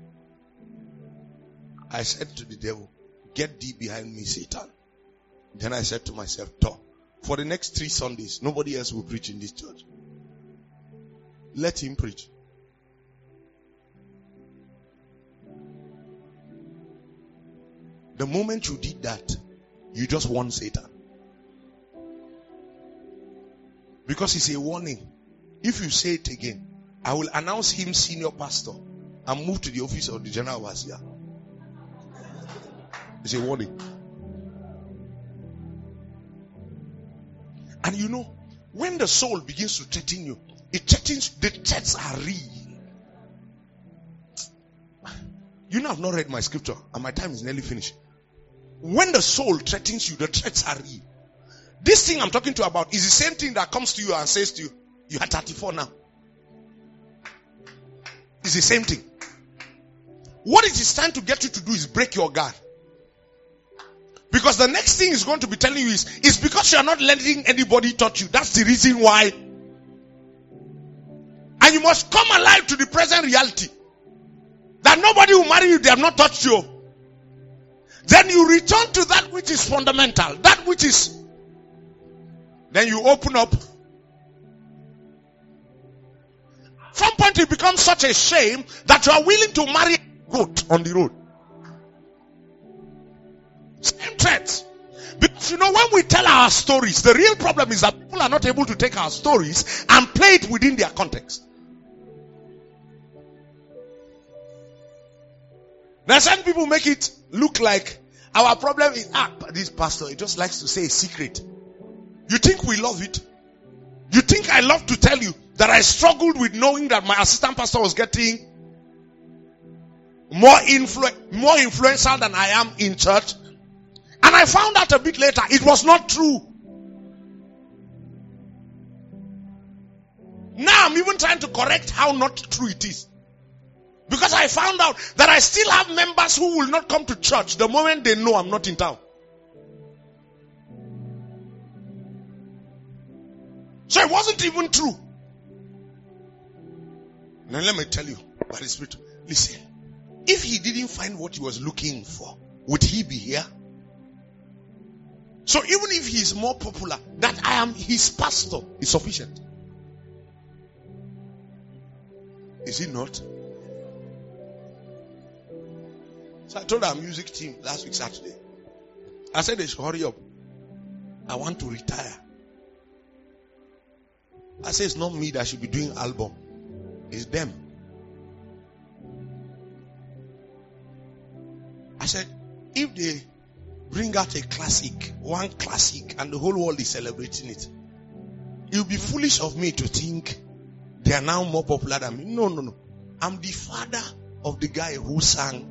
I said to the devil, get thee behind me, Satan. Then I said to myself, talk. For the next three Sundays, nobody else will preach in this church. Let him preach. The moment you did that, you just won Satan. Because it's a warning. If you say it again, I will announce him senior pastor and move to the office of the general overseer. It's a warning. And you know, when the soul begins to threaten you, it threatens, the threats are real. You know, I've not read my scripture and my time is nearly finished. When the soul threatens you, the threats are real. This thing I'm talking to you about is the same thing that comes to you and says to you, you are thirty-four now. It's the same thing. What it is trying to get you to do is break your guard. Because the next thing is going to be telling you is, it's because you are not letting anybody touch you. That's the reason why. And you must come alive to the present reality. That And nobody will marry you, they have not touched you. Then you return to that which is fundamental, that which is. Then you open up. At some point it becomes such a shame that you are willing to marry a goat on the road. Same threats. Because you know, when we tell our stories, the real problem is that people are not able to take our stories and play it within their context. Now some people make it look like our problem is, ah, this pastor, he just likes to say a secret. You think we love it? You think I love to tell you that I struggled with knowing that my assistant pastor was getting more influ- more influential than I am in church? And I found out a bit later, it was not true. Now I'm even trying to correct how not true it is. Because I found out that I still have members who will not come to church the moment they know I'm not in town. So it wasn't even true. Now let me tell you by the Spirit. Listen, if he didn't find what he was looking for, would he be here? So even if he is more popular, that I am his pastor is sufficient. Is it not? So I told our music team last week Saturday. I said they should hurry up. I want to retire. I said it's not me that should be doing album. It's them. I said if they bring out a classic, one classic, and the whole world is celebrating it, it would be foolish of me to think they are now more popular than me. No, no, no. I'm the father of the guy who sang.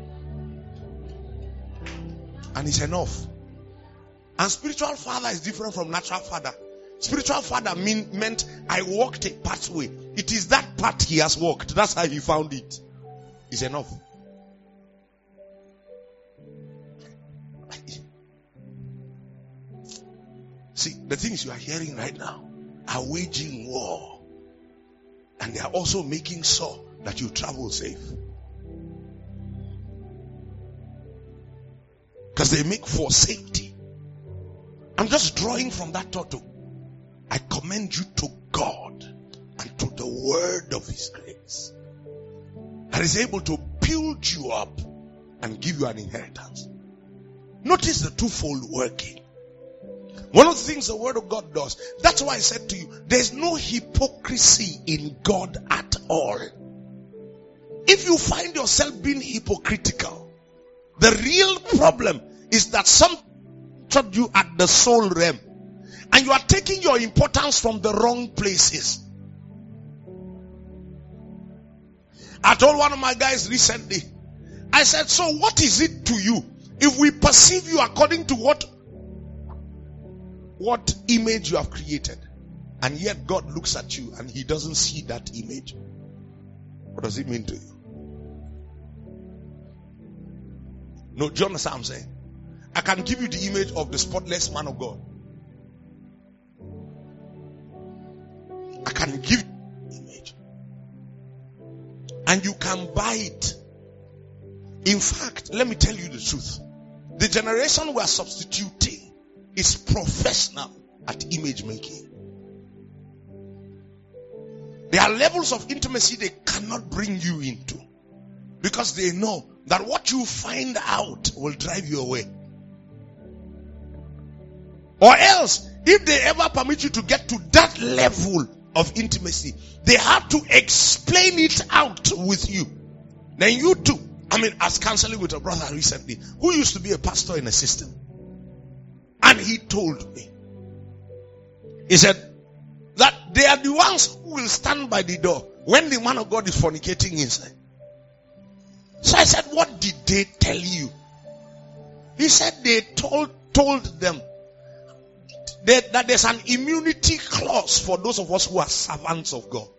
And it's enough. And spiritual father is different from natural father. Spiritual father mean, meant I walked a pathway. It is that path he has walked. That's how he found it. It's enough. See, the things you are hearing right now are waging war. And they are also making sure that you travel safe. Because they make for safety. I'm just drawing from that thought. I commend you to God and to the word of his grace that is able to build you up and give you an inheritance. Notice the twofold working. One of the things the word of God does, that's why I said to you, there's no hypocrisy in God at all. If you find yourself being hypocritical, the real problem is that some touch you at the soul realm and you are taking your importance from the wrong places. I told one of my guys recently, I said, so what is it to you if we perceive you according to what what image you have created, and yet God looks at you and he doesn't see that image? What does it mean to you? No, do you understand what I'm saying? I can give you the image of the spotless man of God. I can give you the image. And you can buy it. In fact, let me tell you the truth. The generation we are substituting is professional at image making. There are levels of intimacy they cannot bring you into, because they know that what you find out will drive you away. Or else, if they ever permit you to get to that level of intimacy, they have to explain it out with you. Then you too. I mean, I was counseling with a brother recently who used to be a pastor in a system. And he told me, he said that they are the ones who will stand by the door when the man of God is fornicating inside. So I said, what did they tell you? He said they told told them that, that there's an immunity clause for those of us who are servants of God.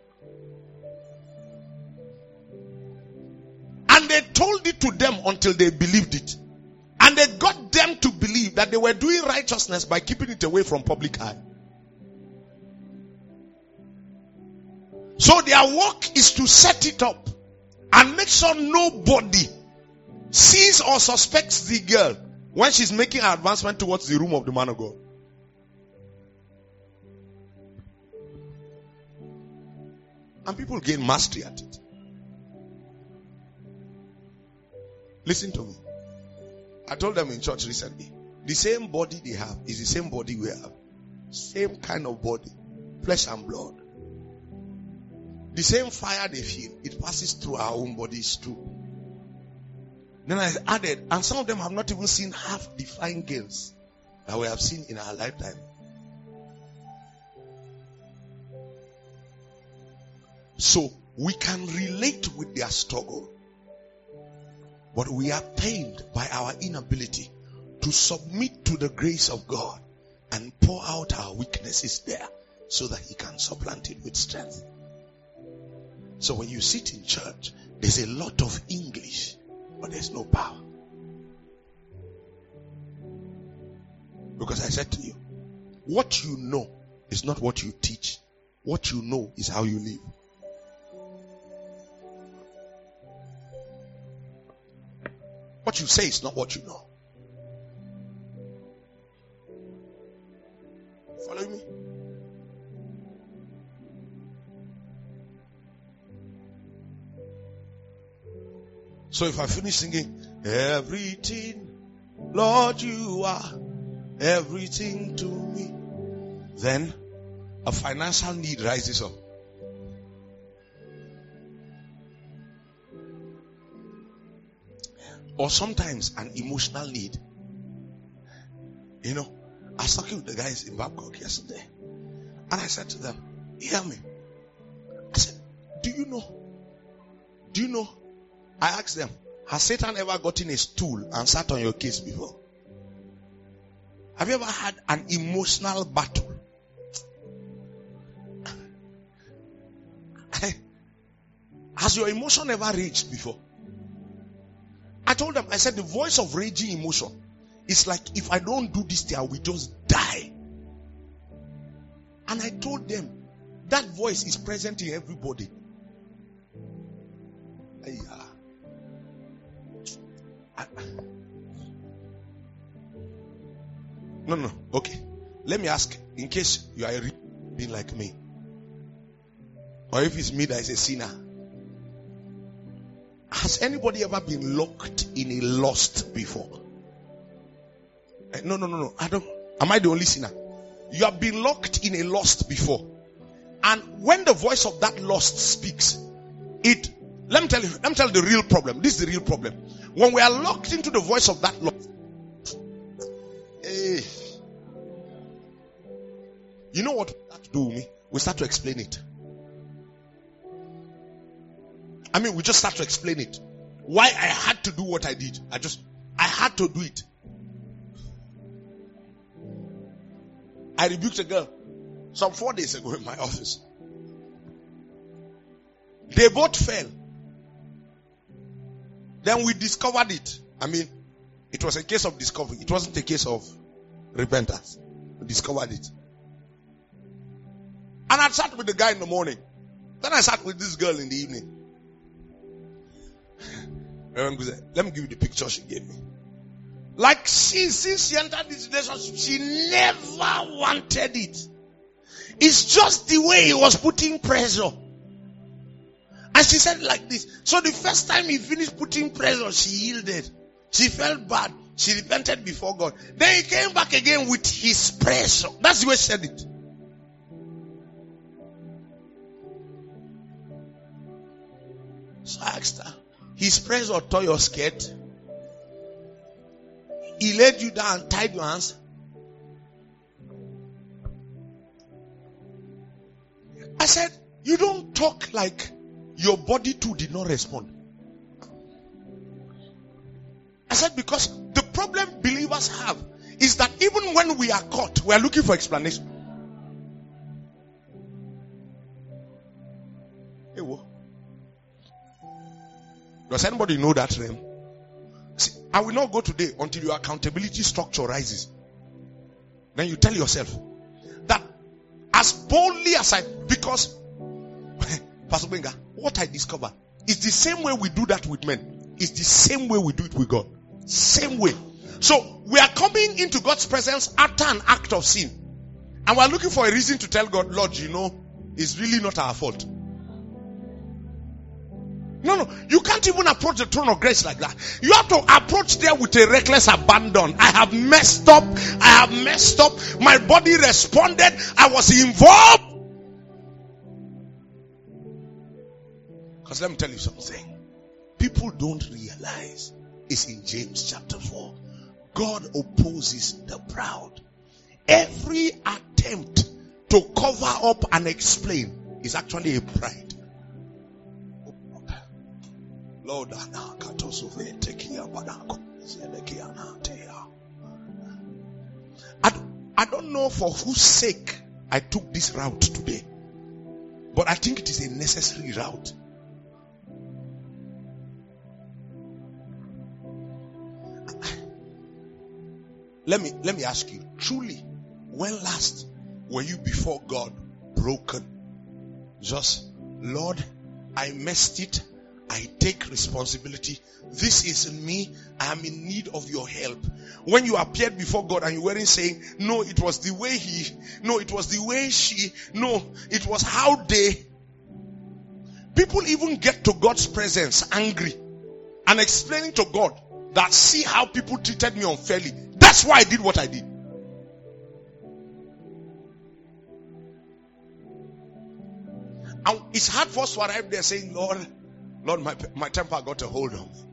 And they told it to them until they believed it. And they got them to believe that they were doing righteousness by keeping it away from public eye. So their work is to set it up And make sure nobody sees or suspects the girl when she's making an advancement towards the room of the man of God. And people gain mastery at it. Listen to me. I told them in church recently, the same body they have is the same body we have. Same kind of body. Flesh and blood. The same fire they feel, it passes through our own bodies too. Then I added, and some of them have not even seen half the fine girls that we have seen in our lifetime. So we can relate with their struggle, but we are pained by our inability to submit to the grace of God and pour out our weaknesses there so that He can supplant it with strength. So when you sit in church, there's a lot of English, but there's no power. Because I said to you, what you know is not what you teach. What you know is how you live. What you say is not what you know. Follow me? So if I finish singing, everything, Lord, you are everything to me, then a financial need rises up. Or sometimes an emotional need. You know, I was talking with the guys in Babcock yesterday, and I said to them, hear me. I said, do you know? Do you know? I asked them, has Satan ever gotten a stool and sat on your case before? Have you ever had an emotional battle? Has your emotion ever raged before? I told them, I said, the voice of raging emotion is like, if I don't do this, I will just die. And I told them, that voice is present in everybody. Yeah. I, no, no, okay. Let me ask, in case you are a being like me, or if it's me that is a sinner, has anybody ever been locked in a lust before? No, no, no, no. I don't. Am I the only sinner? You have been locked in a lust before. And when the voice of that lust speaks, it, let me tell you, let me tell you the real problem. This is the real problem. When we are locked into the voice of that lust, eh, you know what that do with me? We start to explain it. I mean, we just start to explain it. Why I had to do what I did. I just, I had to do it. I rebuked a girl some four days ago in my office. They both fell. Then we discovered it. I mean, it was a case of discovery. It wasn't a case of repentance. We discovered it. And I sat with the guy in the morning. Then I sat with this girl in the evening. Let me give you the picture she gave me. Like she, since she entered this relationship, she never wanted it. It's just the way he was putting pressure. And she said like this. So the first time he finished putting pressure, she yielded. She felt bad. She repented before God. Then he came back again with his pressure. That's the way she said it. So I asked her, his pressure tore your skirt. He laid you down and tied your hands. I said, you don't talk like your body too did not respond. I said, because the problem believers have is that even when we are caught, we are looking for explanation. Hey, what? Does anybody know that realm? See, I will not go today until your accountability structure rises. Then you tell yourself that as boldly as I, because Pastor Benga, what I discover It's the same way we do that with men. It's the same way we do it with God. Same way. So we are coming into God's presence after an act of sin. And we're looking for a reason to tell God, Lord, you know, it's really not our fault. No, no, you can't even approach the throne of grace like that. You have to approach there with a reckless abandon. I have messed up. I have messed up. My body responded. I was involved. Because let me tell you something. People don't realize it's in James chapter four. God opposes the proud. Every attempt to cover up and explain is actually a pride. Lord, I I don't know for whose sake I took this route today, but I think it is a necessary route. Let me let me ask you, truly, when last were you before God broken? Just, Lord, I messed it. I take responsibility. This is me. I am in need of your help. When you appeared before God and you weren't saying, no, it was the way he, no, it was the way she, no, it was how they. People even get to God's presence angry and explaining to God that, see how people treated me unfairly. That's why I did what I did. And it's hard for us to arrive there saying, Lord, Lord, my, my temper got a hold of me.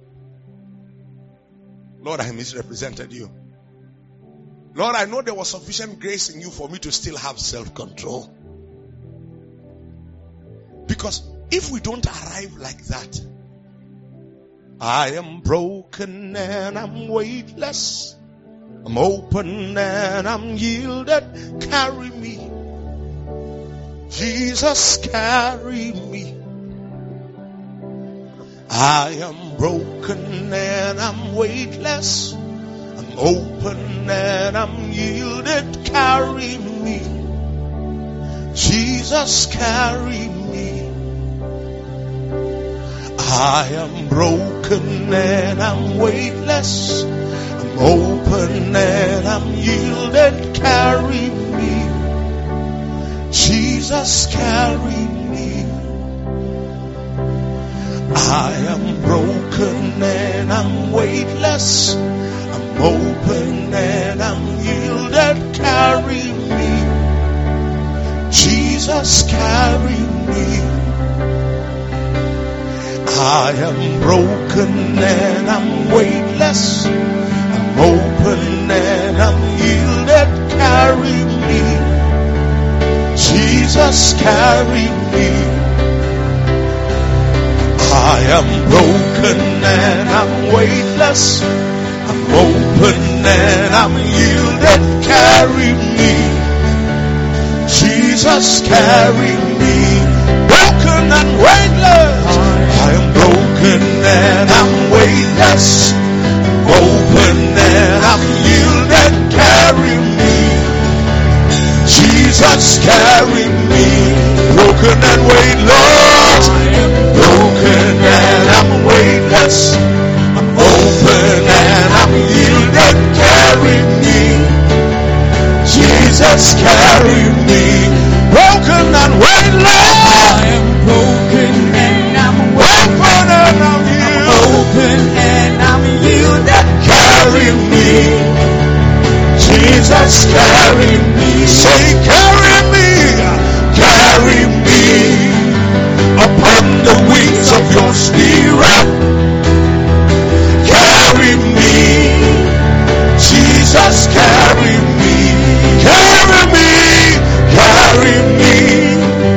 Lord, I misrepresented you. Lord, I know there was sufficient grace in you for me to still have self-control. Because if we don't arrive like that, I am broken and I'm weightless. I'm open and I'm yielded. Carry me. Jesus, carry me. I am broken and I'm weightless. I'm open and I'm yielded. Carry me. Jesus, carry me. I am broken and I'm weightless. I'm open and I'm yielded. Carry me. Jesus, carry me. I am broken and I'm weightless. I'm open and I'm yielded. Carry me. Jesus, carry me. I am broken and I'm weightless. I'm open and I'm yielded. Carry me. Jesus, carry me. I am broken and I'm weightless. I'm open and I'm yielded. Carry me. Jesus, carry me. Broken and weightless. I am broken and I'm weightless. I'm open and I'm yielded. Carry me. Jesus, carry me. Broken and weightless. I am broken and I'm weightless. I'm open and I'm yielded. Carry me. Jesus, carry me. Broken and weightless. I am broken and I'm open and I'm yielded. Open and I'm yielded. Carry me. Jesus, carry me. Say, carry me. Carry me. Upon the wings of your spirit. Carry me. Jesus, carry me. Carry me. Carry me.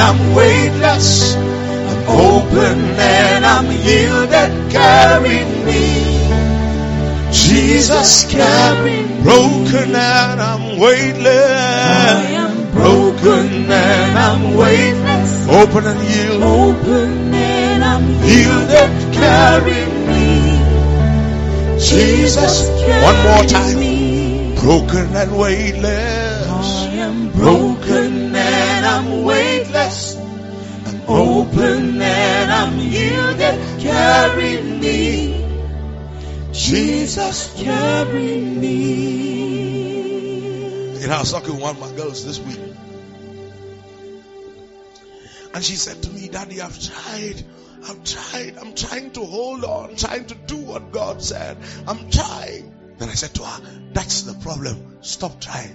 I'm weightless. I'm open and I'm yielded. Carry me, Jesus, carry me. Broken and I'm weightless. I am broken and I'm weightless. Open and yield. Open and I'm yielded. Carry me, Jesus, carry One more time. me. Broken and weightless. I am broken and I'm weightless. I'm open and I'm yielded. Carry me, Jesus, carry me. You know, I was talking with one of my girls this week, and she said to me, Daddy, I've tried, I've tried, I'm trying to hold on, trying to do what God said. I'm trying. Then I said to her, that's the problem. Stop trying.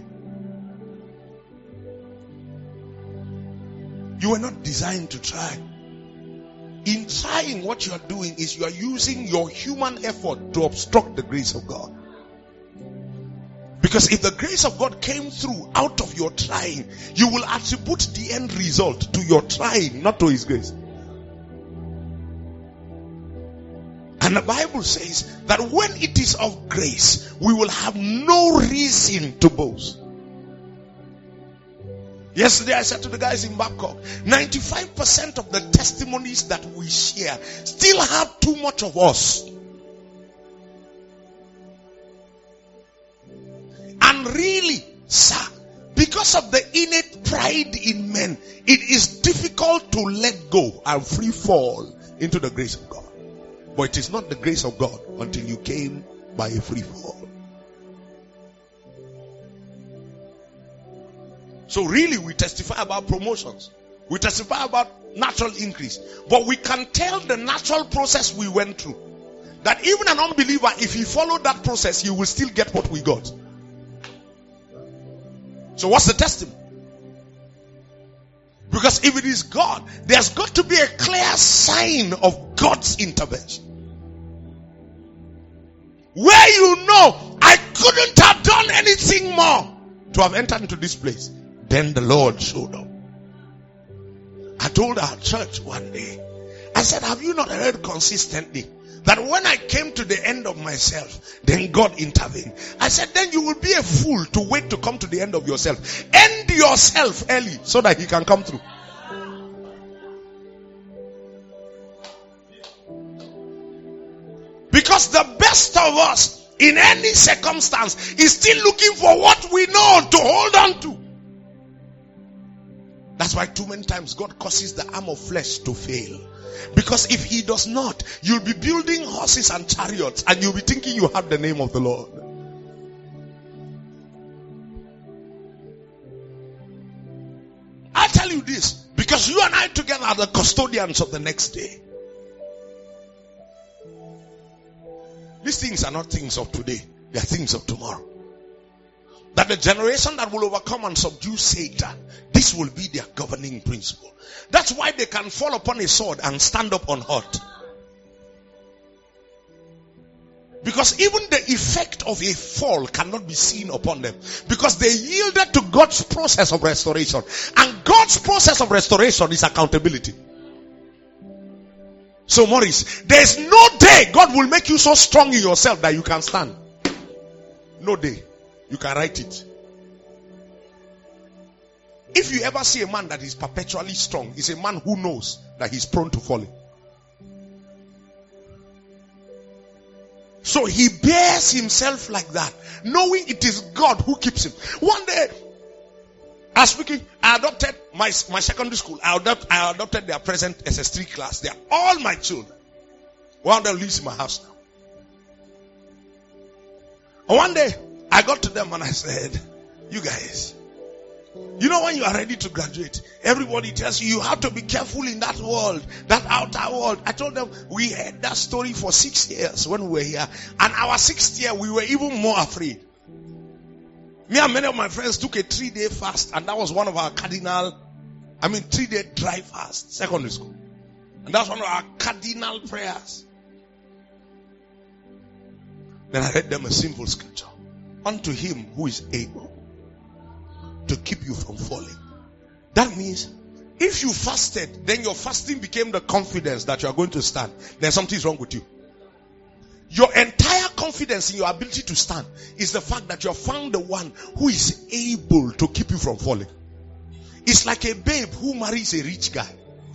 You were not designed to try. In trying, what you are doing is you are using your human effort to obstruct the grace of God. Because if the grace of God came through out of your trying, you will attribute the end result to your trying, not to His grace. And the Bible says that when it is of grace, we will have no reason to boast. Yesterday I said to the guys in Babcock, ninety-five percent of the testimonies that we share still have too much of us. And really, sir, because of the innate pride in men, it is difficult to let go and free fall into the grace of God. But it is not the grace of God until you came by a free fall. So really, we testify about promotions. We testify about natural increase. But we can tell the natural process we went through. That even an unbeliever, if he followed that process, he will still get what we got. So what's the testimony? Because if it is God, there's got to be a clear sign of God's intervention. Where you know, I couldn't have done anything more to have entered into this place. Then the Lord showed up. I told our church one day, I said, have you not heard consistently that when I came to the end of myself, then God intervened? I said, then you will be a fool to wait to come to the end of yourself. End yourself early so that He can come through. Because the best of us in any circumstance is still looking for what we know to hold on to. That's why too many times God causes the arm of flesh to fail. Because if He does not, you'll be building horses and chariots and you'll be thinking you have the name of the Lord. I tell you this because you and I together are the custodians of the next day. These things are not things of today. They are things of tomorrow. That the generation that will overcome and subdue Satan, this will be their governing principle. That's why they can fall upon a sword and stand up unhurt. Because even the effect of a fall cannot be seen upon them. Because they yielded to God's process of restoration. And God's process of restoration is accountability. So Maurice, there's no day God will make you so strong in yourself that you can stand. No day. You can write it. If you ever see a man that is perpetually strong, it's a man who knows that he's prone to falling. So he bears himself like that, knowing it is God who keeps him. One day, I was speaking, I adopted my, my secondary school. I, adopt, I adopted their present S S three class. They are all my children. One of them lives in my house now. And one day, I got to them and I said, you guys, you know when you are ready to graduate, everybody tells you, you have to be careful in that world, that outer world. I told them, we heard that story for six years when we were here. And our sixth year, we were even more afraid. Me and many of my friends took a three-day fast, and that was one of our cardinal, I mean three-day dry fast, secondary school. And that's one of our cardinal prayers. Then I read them a simple scripture. Unto Him who is able to keep you from falling. That means If you fasted, then your fasting became the confidence that you are going to stand. Then something is wrong with you. Your entire confidence in your ability to stand is the fact that you have found the one who is able to keep you from falling. It's like a babe who marries a rich guy.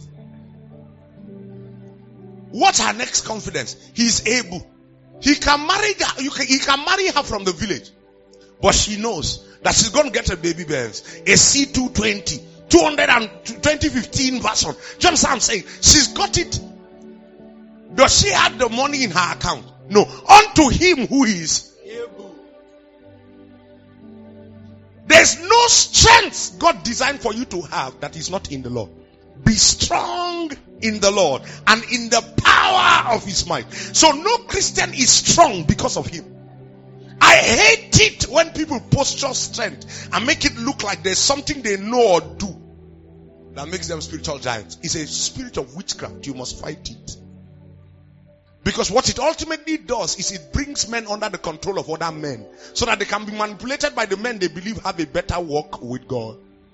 What's her next confidence? He is able. He can marry her, you can, he can marry her from the village. But she knows that she's going to get a baby Benz, a C two twenty, two hundred and twenty fifteen version. Just what I'm saying. She's got it. Does she have the money in her account? No. Unto him who is able. There's no strength God designed for you to have that is not in the Lord. Be strong in the Lord and in the power of his might. So no Christian is strong because of him. I hate it when people posture strength and make it look like there's something they know or do that makes them spiritual giants. It's a spirit of witchcraft. You must fight it. Because what it ultimately does is it brings men under the control of other men so that they can be manipulated by the men they believe have a better walk with God.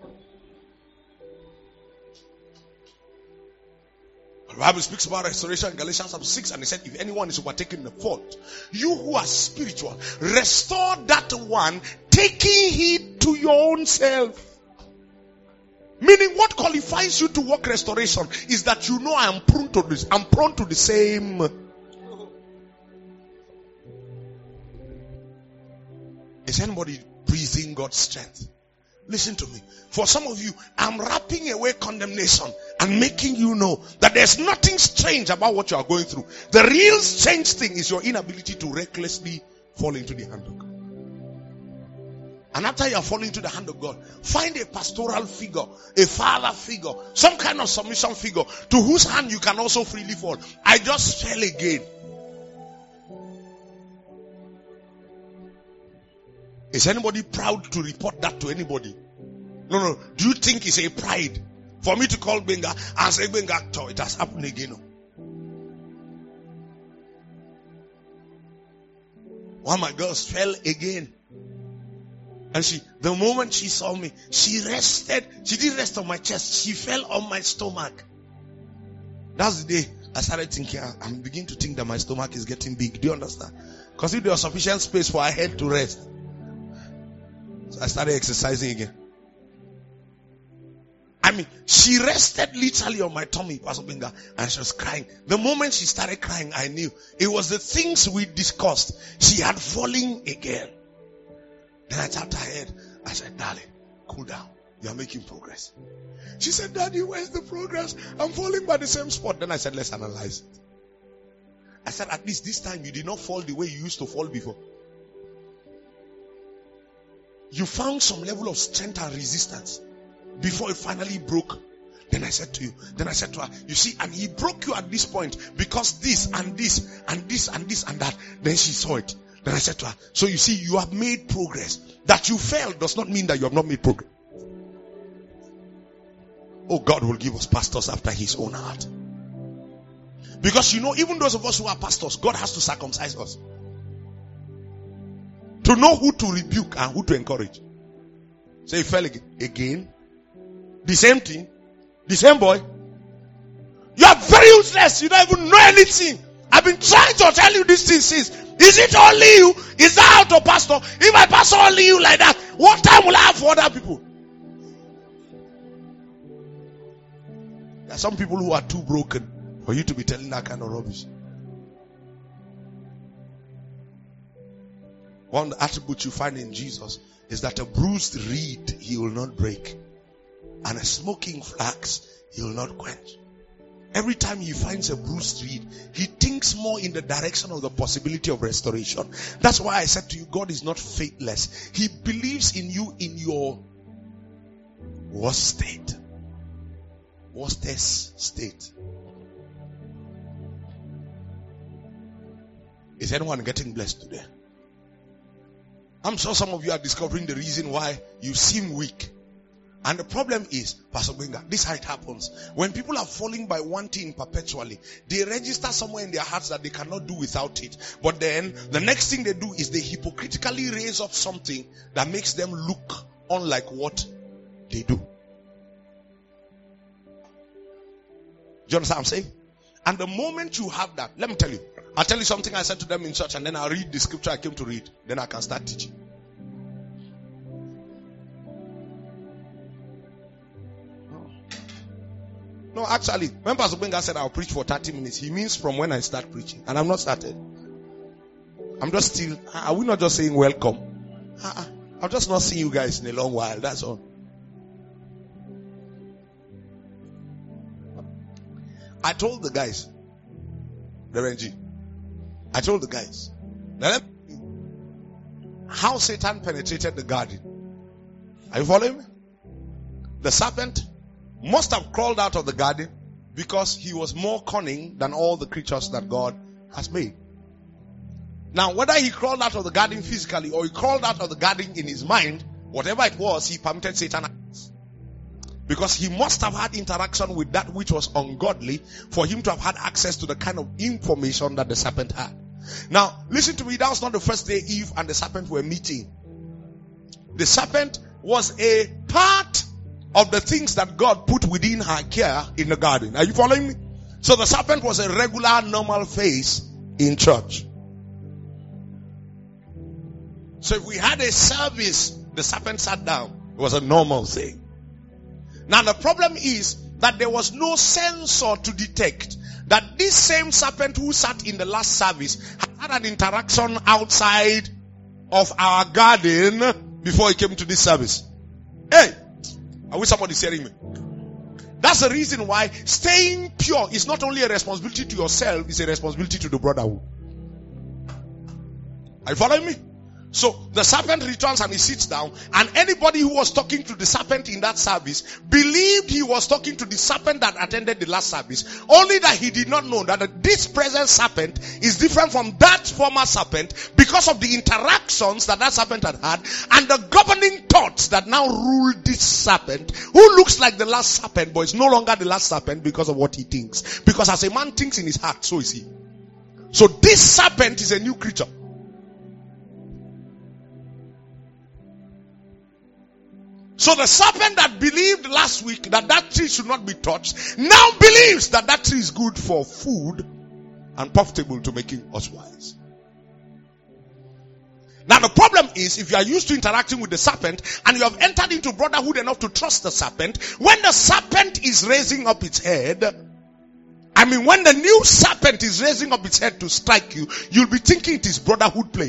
The Bible speaks about restoration in Galatians chapter six, and he said, if anyone is overtaken in the fault, you who are spiritual, restore that one, taking heed to your own self. Meaning, what qualifies you to work restoration is that you know I am prone to this. I'm prone to the same. Is anybody breathing God's strength? Listen to me. For some of you, I'm wrapping away condemnation and making you know that there's nothing strange about what you are going through. The real strange thing is your inability to recklessly fall into the hand of God. And after you are falling into the hand of God, find a pastoral figure, a father figure, some kind of submission figure to whose hand you can also freely fall. I just fell again. Is anybody proud to report that to anybody? No, no. Do you think it's a pride for me to call Benga and say, Benga, it has happened again? One of my girls fell again. And she, the moment she saw me, she rested. She didn't rest on my chest. She fell on my stomach. That's the day I started thinking, I'm beginning to think that my stomach is getting big. Do you understand? Because if there was sufficient space for her head to rest. So I started exercising again. I mean, she rested literally on my tummy, Pastor Benga, and she was crying. The moment she started crying, I knew it was the things we discussed. She had fallen again. Then I tapped her head. I said, darling, cool down. You are making progress. She said, Daddy, where's the progress? I'm falling by the same spot. Then I said, let's analyze it. I said, at least this time you did not fall the way you used to fall before. You found some level of strength and resistance before it finally broke. Then I said to you, then I said to her, you see, and he broke you at this point because this and this and this and this and that. Then she saw it. Then I said to her, so you see, you have made progress. That you failed does not mean that you have not made progress. Oh, God will give us pastors after his own heart. Because you know, even those of us who are pastors, God has to circumcise us. To know who to rebuke and who to encourage. So he fell again. The same thing. The same boy. You are very useless. You don't even know anything. I've been trying to tell you this thing since. Is it only you? Is that how to pastor? If I pastor only you like that, what time will I have for other people? There are some people who are too broken for you to be telling that kind of rubbish. One of the attributes you find in Jesus is that a bruised reed he will not break, and a smoking flax he will not quench. Every time he finds a bruised reed, he thinks more in the direction of the possibility of restoration. That's why I said to you, God is not faithless. He believes in you in your worst state. Worstest state. Is anyone getting blessed today? I'm sure some of you are discovering the reason why you seem weak. And the problem is, Pastor Benga, this is how it happens. When people are falling by one thing perpetually, they register somewhere in their hearts that they cannot do without it. But then, the next thing they do is they hypocritically raise up something that makes them look unlike what they do. you understand what I'm saying? And the moment you have that, let me tell you. I'll tell you something I said to them in church, and then I'll read the scripture I came to read. Then I can start teaching. No, actually, when Pastor Benga said I'll preach for thirty minutes, he means from when I start preaching. And I'm not started. I'm just still, are we not just saying welcome? I've just not seen you guys in a long while, that's all. I told the guys, Reverend G, I told the guys, that how Satan penetrated the garden. Are you following me? The serpent must have crawled out of the garden because he was more cunning than all the creatures that God has made. Now, whether he crawled out of the garden physically or he crawled out of the garden in his mind, whatever it was, he permitted Satan access. Because he must have had interaction with that which was ungodly for him to have had access to the kind of information that the serpent had. Now, listen to me, that was not the first day Eve and the serpent were meeting. The serpent was a part of the things that God put within her care in the garden. Are you following me? So the serpent was a regular, normal face in church. So if we had a service, the serpent sat down. It was a normal thing. Now the problem is that there was no sensor to detect that this same serpent who sat in the last service had an interaction outside of our garden before he came to this service. Hey! I wish somebody's hearing me. That's the reason why staying pure is not only a responsibility to yourself, it's a responsibility to the brotherhood. Are you following me? So the serpent returns and he sits down, and anybody who was talking to the serpent in that service believed he was talking to the serpent that attended the last service, only that he did not know that this present serpent is different from that former serpent because of the interactions that that serpent had had and the governing thoughts that now rule this serpent, who looks like the last serpent but is no longer the last serpent because of what he thinks. Because as a man thinks in his heart, so is he. So this serpent is a new creature. So the serpent that believed last week that that tree should not be touched now believes that that tree is good for food and profitable to making us wise. Now the problem is, if you are used to interacting with the serpent and you have entered into brotherhood enough to trust the serpent, when the serpent is raising up its head, I mean when the new serpent is raising up its head to strike you, you'll be thinking it is brotherhood play.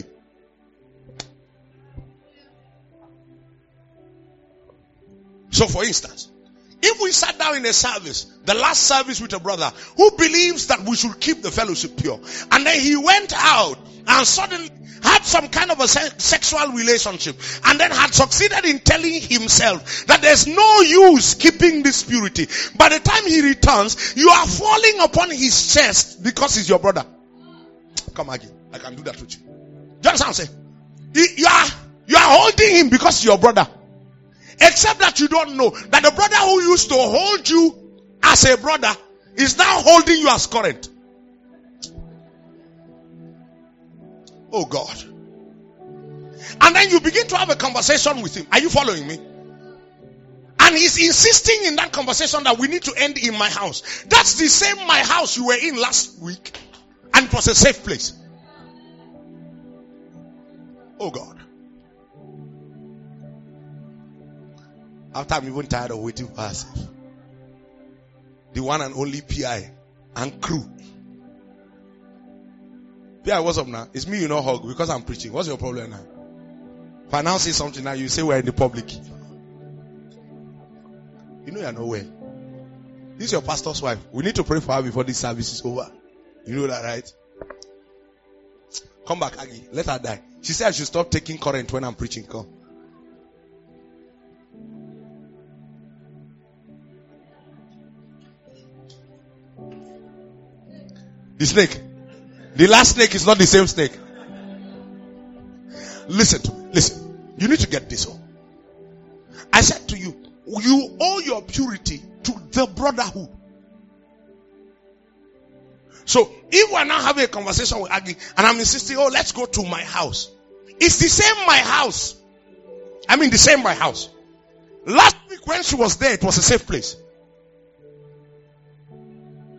So for instance, if we sat down in a service, the last service with a brother who believes that we should keep the fellowship pure, and then he went out and suddenly had some kind of a se- sexual relationship and then had succeeded in telling himself that there's no use keeping this purity, by the time he returns, you are falling upon his chest because he's your brother. Come again, I can do that with you. Do you understand what I'm saying? You are, you are holding him because he's your brother. Except that you don't know that the brother who used to hold you as a brother is now holding you as current. Oh God. And then you begin to have a conversation with him. Are you following me? And he's insisting in that conversation that we need to end in my house. That's the same my house you were in last week, and it was a safe place. Oh God. After I'm even tired of waiting for herself. The one and only P I and crew. P I, what's up now? It's me you know hug because I'm preaching. What's your problem now? If I now say something now, you say we're in the public. You know you're nowhere. This is your pastor's wife. We need to pray for her before this service is over. You know that, right? Come back, Aggie. Let her die. She said I should stop taking current when I'm preaching. Come. The snake. The last snake is not the same snake. Listen to me. Listen. You need to get this on. I said to you, you owe your purity to the brotherhood. So, if we're now having a conversation with Aggie, and I'm insisting, oh, let's go to my house. It's the same my house. I mean, the same my house. Last week when she was there, it was a safe place.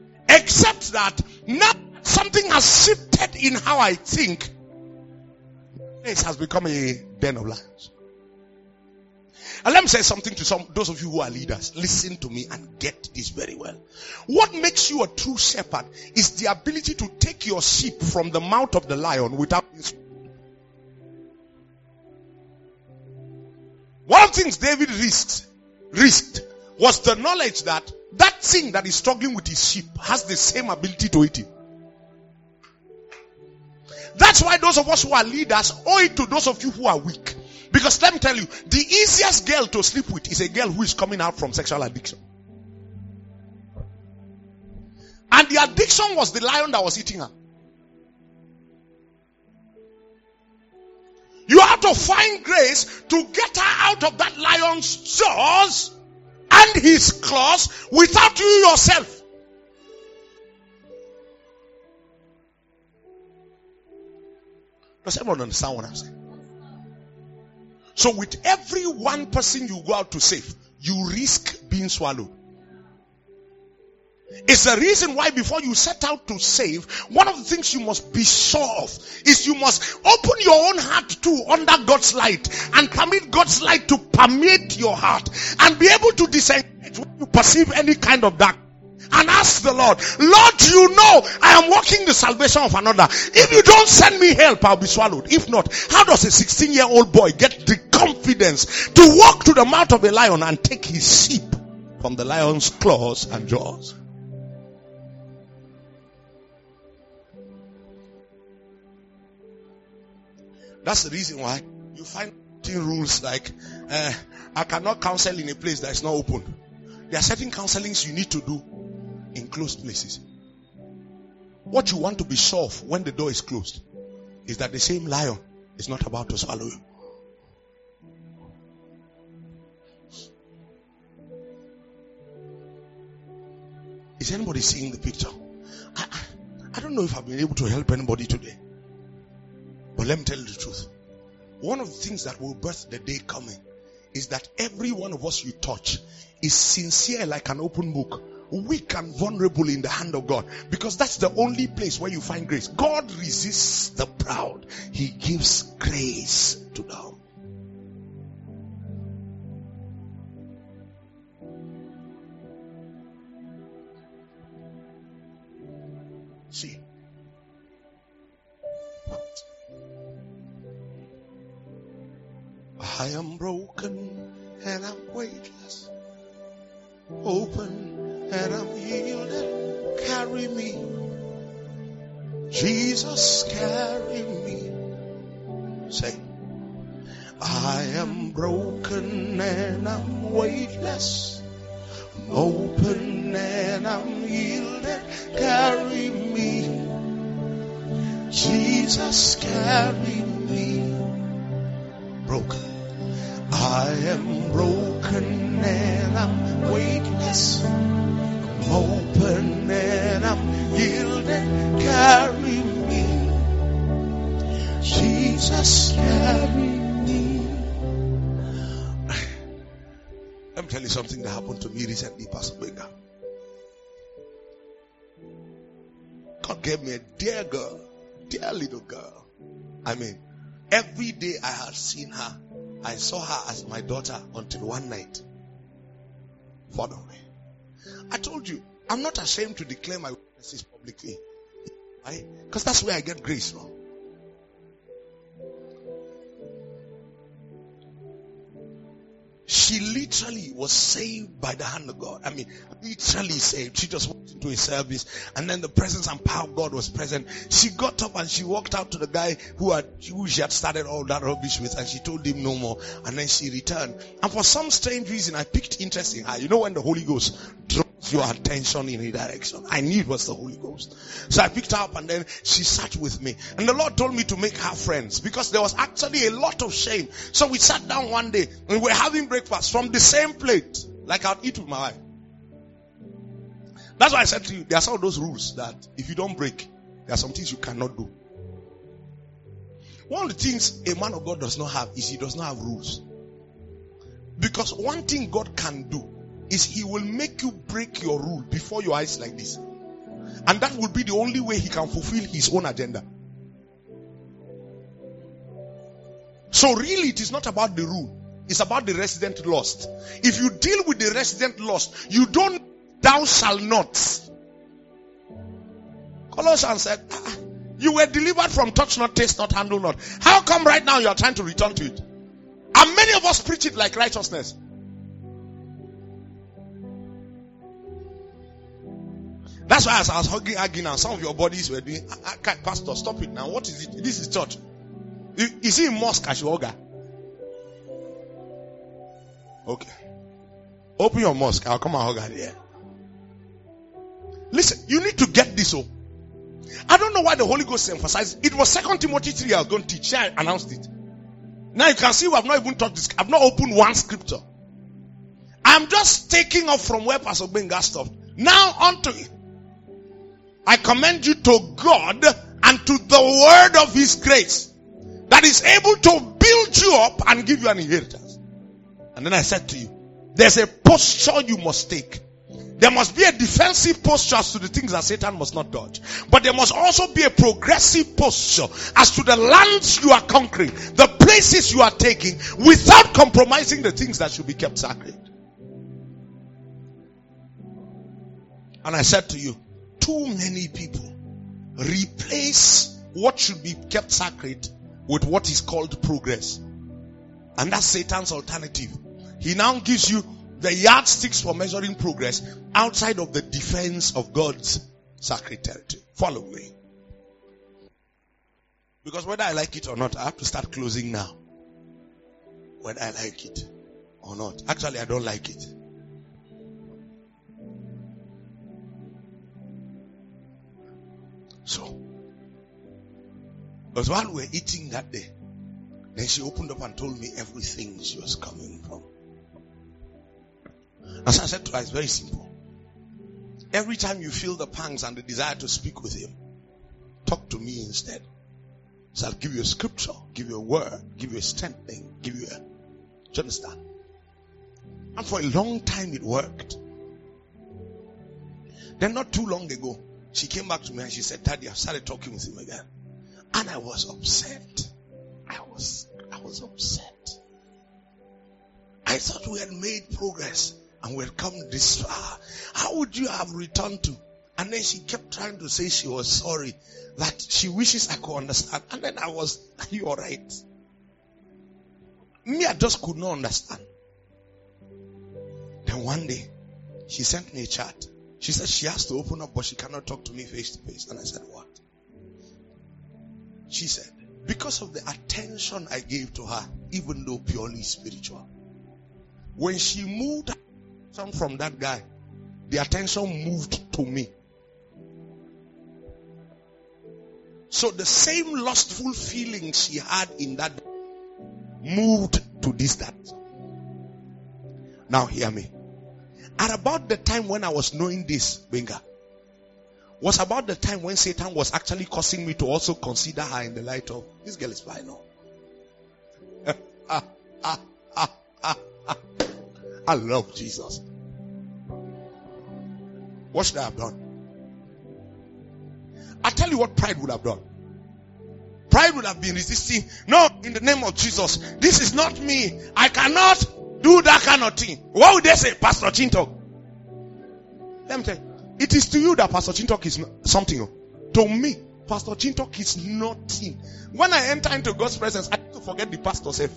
accept that now something has shifted in how I think, it has become a den of lions. And let me say something to some those of you who are leaders. Listen to me and get this very well. What makes you a true shepherd is the ability to take your sheep from the mouth of the lion without. One of the things David risked, risked was the knowledge that that thing that is struggling with his sheep has the same ability to eat him. That's why those of us who are leaders owe it to those of you who are weak. Because let me tell you, the easiest girl to sleep with is a girl who is coming out from sexual addiction. And the addiction was the lion that was eating her. You have to find grace to get her out of that lion's jaws and his claws without you yourself. Does everyone understand what I'm saying? So with every one person you go out to save, you risk being swallowed. It's the reason why before you set out to save, one of the things you must be sure of is you must open your own heart too under God's light and permit God's light to permeate your heart and be able to disengage when you perceive any kind of dark. And ask the Lord, Lord, you know I am walking the salvation of another. If you don't send me help, I'll be swallowed. If not, how does a sixteen year old boy get the confidence to walk to the mouth of a lion and take his sheep from the lion's claws and jaws? That's the reason why you find rules like uh, I cannot counsel in a place that is not open. There are certain counselings you need to do in closed places. What you want to be sure of when the door is closed is that the same lion is not about to swallow you. Is anybody seeing the picture? I, I don't know if I've been able to help anybody today. But let me tell you the truth. One of the things that will birth the day coming is that every one of us you touch is sincere like an open book, weak and vulnerable in the hand of God, because that's the only place where you find grace. God resists the proud. He gives grace to the humble. See, I am broken and I'm weightless, open and I'm yielded. Carry me, Jesus, carry me. Say, I am broken and I'm weightless, open and I'm yielded. Carry me, Jesus, carry me. Broken. I am broken and I'm weightless, I'm open and I'm yielded. Carry me, Jesus, carry me. Let me tell you something that happened to me recently, Pastor Benga. God gave me a dear girl, dear little girl. I mean, every day I had seen her, I saw her as my daughter until one night followed me. I told you, I'm not ashamed to declare my witnesses publicly. Right? Because that's where I get grace from. She literally was saved by the hand of God. I mean, literally saved. She just walked into a service and then the presence and power of God was present. She got up and she walked out to the guy who had, who she had started all that rubbish with, and she told him no more. And then she returned. And for some strange reason, I picked interest in her. You know when the Holy Ghost draws your attention in a direction? I knew it was the Holy Ghost. So I picked her up and then she sat with me. And the Lord told me to make her friends because there was actually a lot of shame. So we sat down one day and we were having breakfast from the same plate, like I'd eat with my wife. That's why I said to you, there are some of those rules that if you don't break, there are some things you cannot do. One of the things a man of God does not have is he does not have rules. Because one thing God can do is he will make you break your rule before your eyes like this. And that will be the only way he can fulfill his own agenda. So really it is not about the rule. It's about the resident lost. If you deal with the resident lost, you don't, thou shalt not. Colossians said, ah, you were delivered from touch not, taste not, handle not. How come right now you are trying to return to it? And many of us preach it like righteousness. That's why as I was hugging, hugging, and some of your bodies were doing, I, I, Pastor, stop it now. What is it? This is church. Is he in mosque, Ashwoga? Okay. Open your mosque. I'll come and hug her there. Listen, you need to get this. Oh, I don't know why the Holy Ghost emphasized. It was Second Timothy three I was going to teach. I announced it. Now you can see we have not even taught this. I've not opened one scripture. I'm just taking off from where Pastor Benga stopped. Now onto it. I commend you to God and to the word of his grace that is able to build you up and give you an inheritance. And then I said to you, there's a posture you must take. There must be a defensive posture as to the things that Satan must not dodge. But there must also be a progressive posture as to the lands you are conquering, the places you are taking, without compromising the things that should be kept sacred. And I said to you, too many people replace what should be kept sacred with what is called progress. And that's Satan's alternative. He now gives you the yardsticks for measuring progress outside of the defense of God's sacred territory. Follow me. Because whether I like it or not, I have to start closing now. Whether I like it or not. Actually, I don't like it. So, because while we were eating that day, then she opened up and told me everything she was coming from. As I said to her, it's very simple. Every time you feel the pangs and the desire to speak with him, talk to me instead. So I'll give you a scripture, give you a word, give you a strengthening, give you a... Do you understand? And for a long time it worked. Then not too long ago, she came back to me and she said, Daddy, I've started talking with him again. And I was upset. I was, I was upset. I thought we had made progress and we had come this far. How would you have returned to? And then she kept trying to say she was sorry, that she wishes I could understand. And then I was, are you alright? Me, I just could not understand. Then one day, she sent me a chat. She said she has to open up, but she cannot talk to me face to face. And I said, what? She said, because of the attention I gave to her, even though purely spiritual. When she moved from that guy, the attention moved to me. So the same lustful feeling she had in that moved to this that. Now hear me. At about the time when I was knowing this, Benga, was about the time when Satan was actually causing me to also consider her in the light of, this girl is fine now. ah, ah, ah, ah, ah. I love Jesus. What should I have done? I tell you what pride would have done. Pride would have been resisting. No, in the name of Jesus, this is not me. I cannot do that kind of thing. What would they say, Pastor Chintok? Let me tell you, it is to you that Pastor Chintok is something. To me, Pastor Chintok is nothing. When I enter into God's presence, I have to forget the pastor self.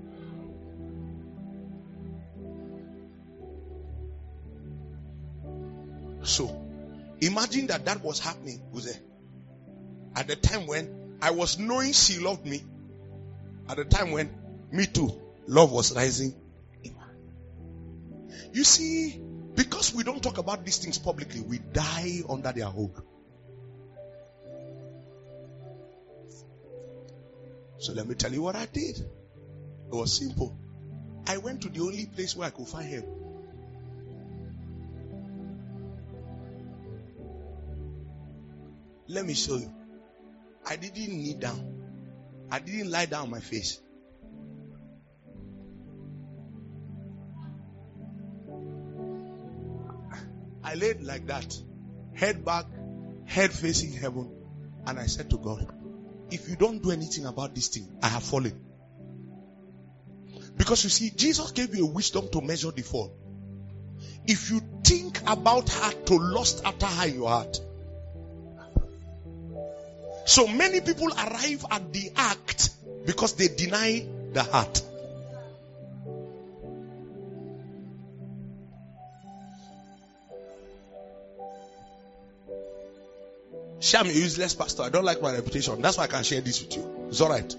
So, imagine that that was happening, Uze, at the time when I was knowing she loved me, at the time when me too, love was rising in her. You see, because we don't talk about these things publicly, we die under their hold. So let me tell you what I did. It was simple. I went to the only place where I could find him. Let me show you. I didn't kneel down. I didn't lie down on my face. I laid like that. Head back, head facing heaven, and I said to God, if you don't do anything about this thing, I have fallen. Because you see, Jesus gave you a wisdom to measure the fall. If you think about her to lust after her in your heart. So many people arrive at the act because they deny the heart. Share I'm a useless pastor. I don't like my reputation. That's why I can share this with you. It's alright.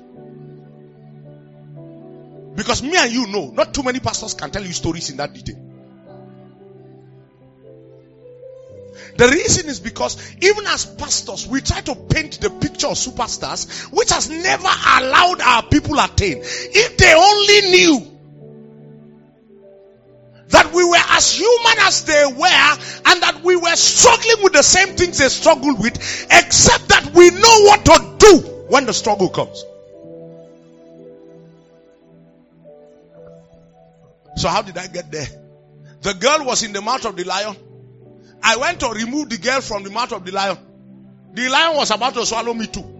Because me and you know, not too many pastors can tell you stories in that detail. The reason is because even as pastors, we try to paint the picture of superstars, which has never allowed our people attain. If they only knew that we were as human as they were, and that we were struggling with the same things they struggled with, except that we know what to do when the struggle comes. So how did I get there? The girl was in the mouth of the lion. I went to remove the girl from the mouth of the lion. The lion was about to swallow me too.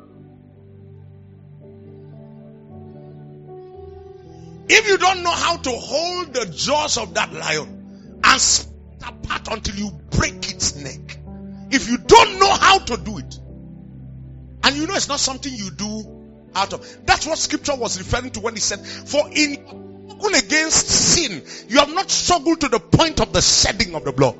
If you don't know how to hold the jaws of that lion and split apart until you break its neck, if you don't know how to do it, and you know it's not something you do out of, that's what scripture was referring to when he said, for in struggle against sin, you have not struggled to the point of the shedding of the blood.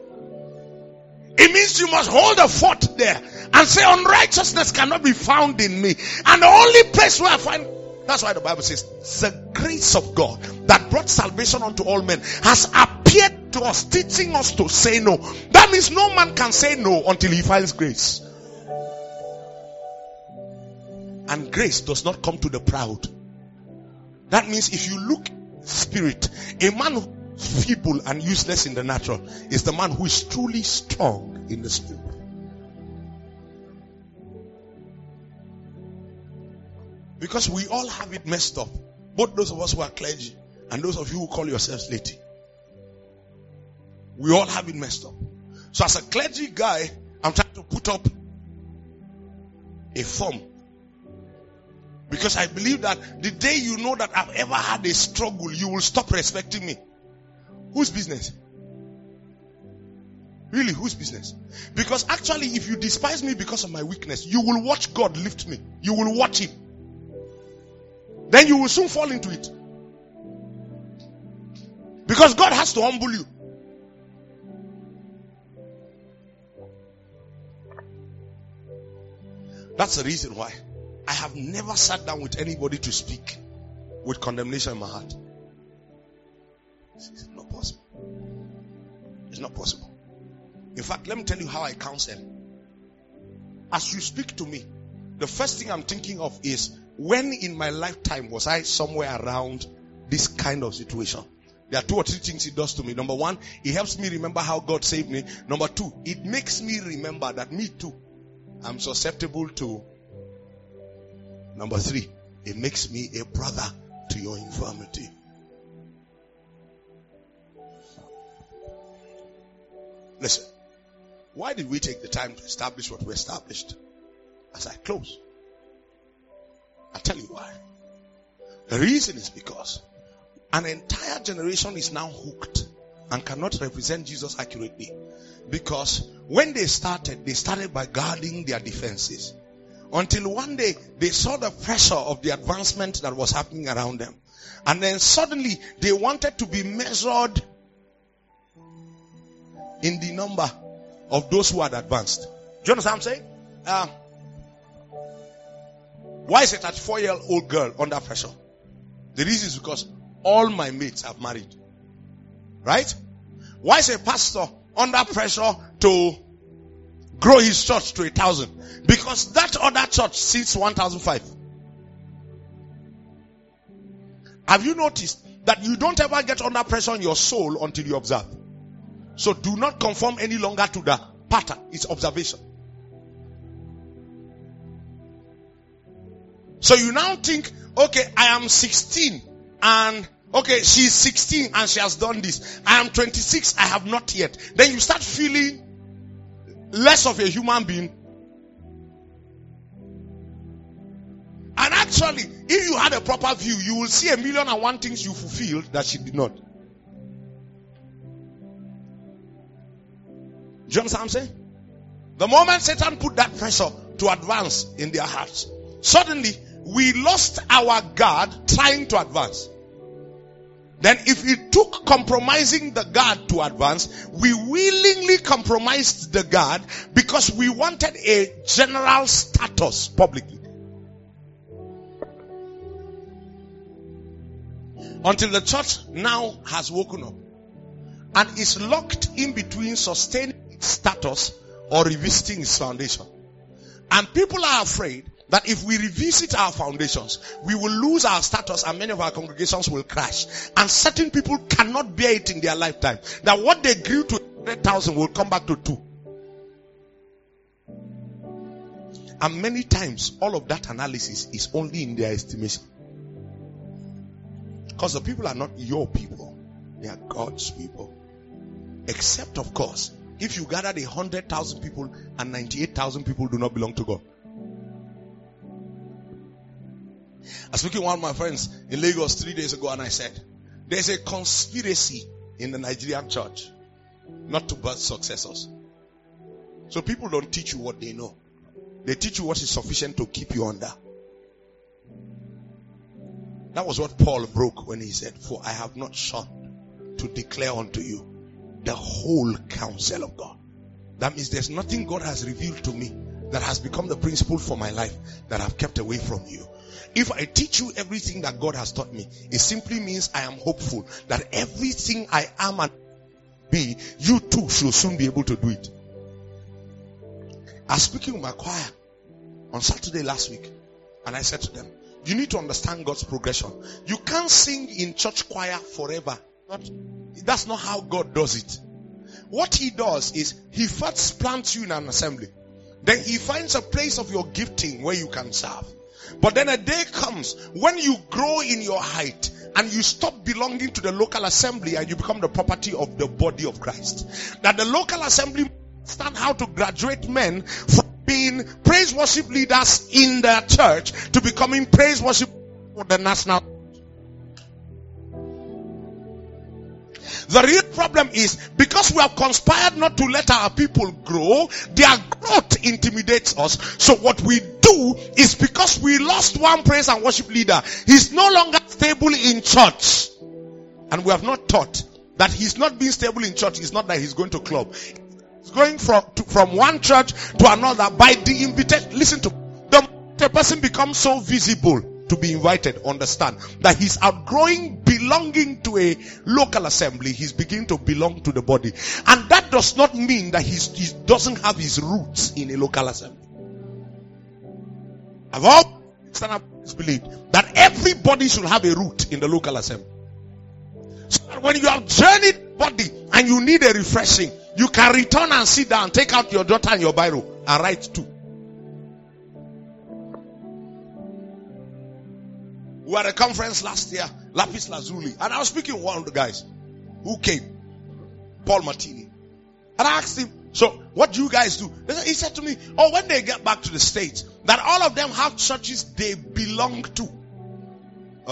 It means you must hold a fort there and say unrighteousness cannot be found in me. And the only place where I find, that's why the Bible says, the grace of God that brought salvation unto all men has appeared to us, teaching us to say no. That means no man can say no until he finds grace. And grace does not come to the proud. That means if you look spirit, a man who is feeble and useless in the natural is the man who is truly strong in the spirit. Because we all have it messed up. Both those of us who are clergy and those of you who call yourselves laity. We all have it messed up. So as a clergy guy, I'm trying to put up a form. Because I believe that the day you know that I've ever had a struggle, you will stop respecting me. Whose business? Really, whose business? Because actually, if you despise me because of my weakness, you will watch God lift me. You will watch Him. Then you will soon fall into it. Because God has to humble you. That's the reason why I have never sat down with anybody to speak with condemnation in my heart. It's not possible. It's not possible. In fact, let me tell you how I counsel. As you speak to me, the first thing I'm thinking of is, when in my lifetime was I somewhere around this kind of situation? There are two or three things it does to me. Number one, it helps me remember how God saved me. Number two, it makes me remember that me too, I'm susceptible to. Number three, it makes me a brother to your infirmity. Listen, why did we take the time to establish what we established? As I close, I'll tell you why. The reason is because an entire generation is now hooked and cannot represent Jesus accurately. Because when they started, they started by guarding their defenses. Until one day, they saw the pressure of the advancement that was happening around them. And then suddenly, they wanted to be measured in the number of those who had advanced. Do you understand what I'm saying? Uh, why is a thirty-four-year-old girl under pressure? The reason is because all my mates have married. Right? Why is a pastor under pressure to grow his church to a thousand? Because that other church seats one thousand five. Have you noticed that you don't ever get under pressure in your soul until you observe? So do not conform any longer to the pattern. It's observation. So you now think, okay, I am sixteen and okay, she's sixteen and she has done this. I am twenty-six, I have not yet. Then you start feeling less of a human being. And actually, if you had a proper view, you will see a million and one things you fulfilled that she did not. Do you understand what I'm saying? The moment Satan put that pressure to advance in their hearts, suddenly we lost our guard trying to advance. Then if it took compromising the guard to advance, we willingly compromised the guard because we wanted a general status publicly. Until the church now has woken up and is locked in between sustaining its status or revisiting its foundation. And people are afraid that if we revisit our foundations, we will lose our status and many of our congregations will crash. And certain people cannot bear it in their lifetime. That what they grew to one hundred thousand will come back to two. And many times, all of that analysis is only in their estimation. Because the people are not your people. They are God's people. Except, of course, if you gathered one hundred thousand people and ninety-eight thousand people do not belong to God. I was speaking to one of my friends in Lagos three days ago and I said, there's a conspiracy in the Nigerian church not to birth successors. So people don't teach you what they know. They teach you what is sufficient to keep you under. That was what Paul broke when he said, for I have not shunned to declare unto you the whole counsel of God. That means there's nothing God has revealed to me that has become the principle for my life that I've kept away from you. If I teach you everything that God has taught me, it simply means I am hopeful that everything I am and be, you too should soon be able to do it. I was speaking with my choir on Saturday last week, and I said to them, you need to understand God's progression. You can't sing in church choir forever. That's not how God does it. What he does is he first plants you in an assembly. Then he finds a place of your gifting where you can serve. But then a day comes when you grow in your height and you stop belonging to the local assembly and you become the property of the body of Christ. That the local assembly understand how to graduate men from being praise worship leaders in their church to becoming praise worship for the national. The real problem is because we have conspired not to let our people grow, their growth intimidates us. So what we do is because we lost one praise and worship leader, he's no longer stable in church. And we have not taught that he's not being stable in church. It's not that he's going to club. He's going from, to, from one church to another by the invitation. Listen to the, the person becomes so visible to be invited, understand that he's outgrowing belonging to a local assembly. He's beginning to belong to the body. And that does not mean that he's, he doesn't have his roots in a local assembly. I've always believed that everybody should have a root in the local assembly. So that when you have journeyed body and you need a refreshing, you can return and sit down, take out your daughter and your biro and write too. We were at a conference last year, Lapis Lazuli, and I was speaking with one of the guys who came, Paul Martini. And I asked him, so what do you guys do? He said to me, oh, when they get back to the States, that all of them have churches they belong to. Uh,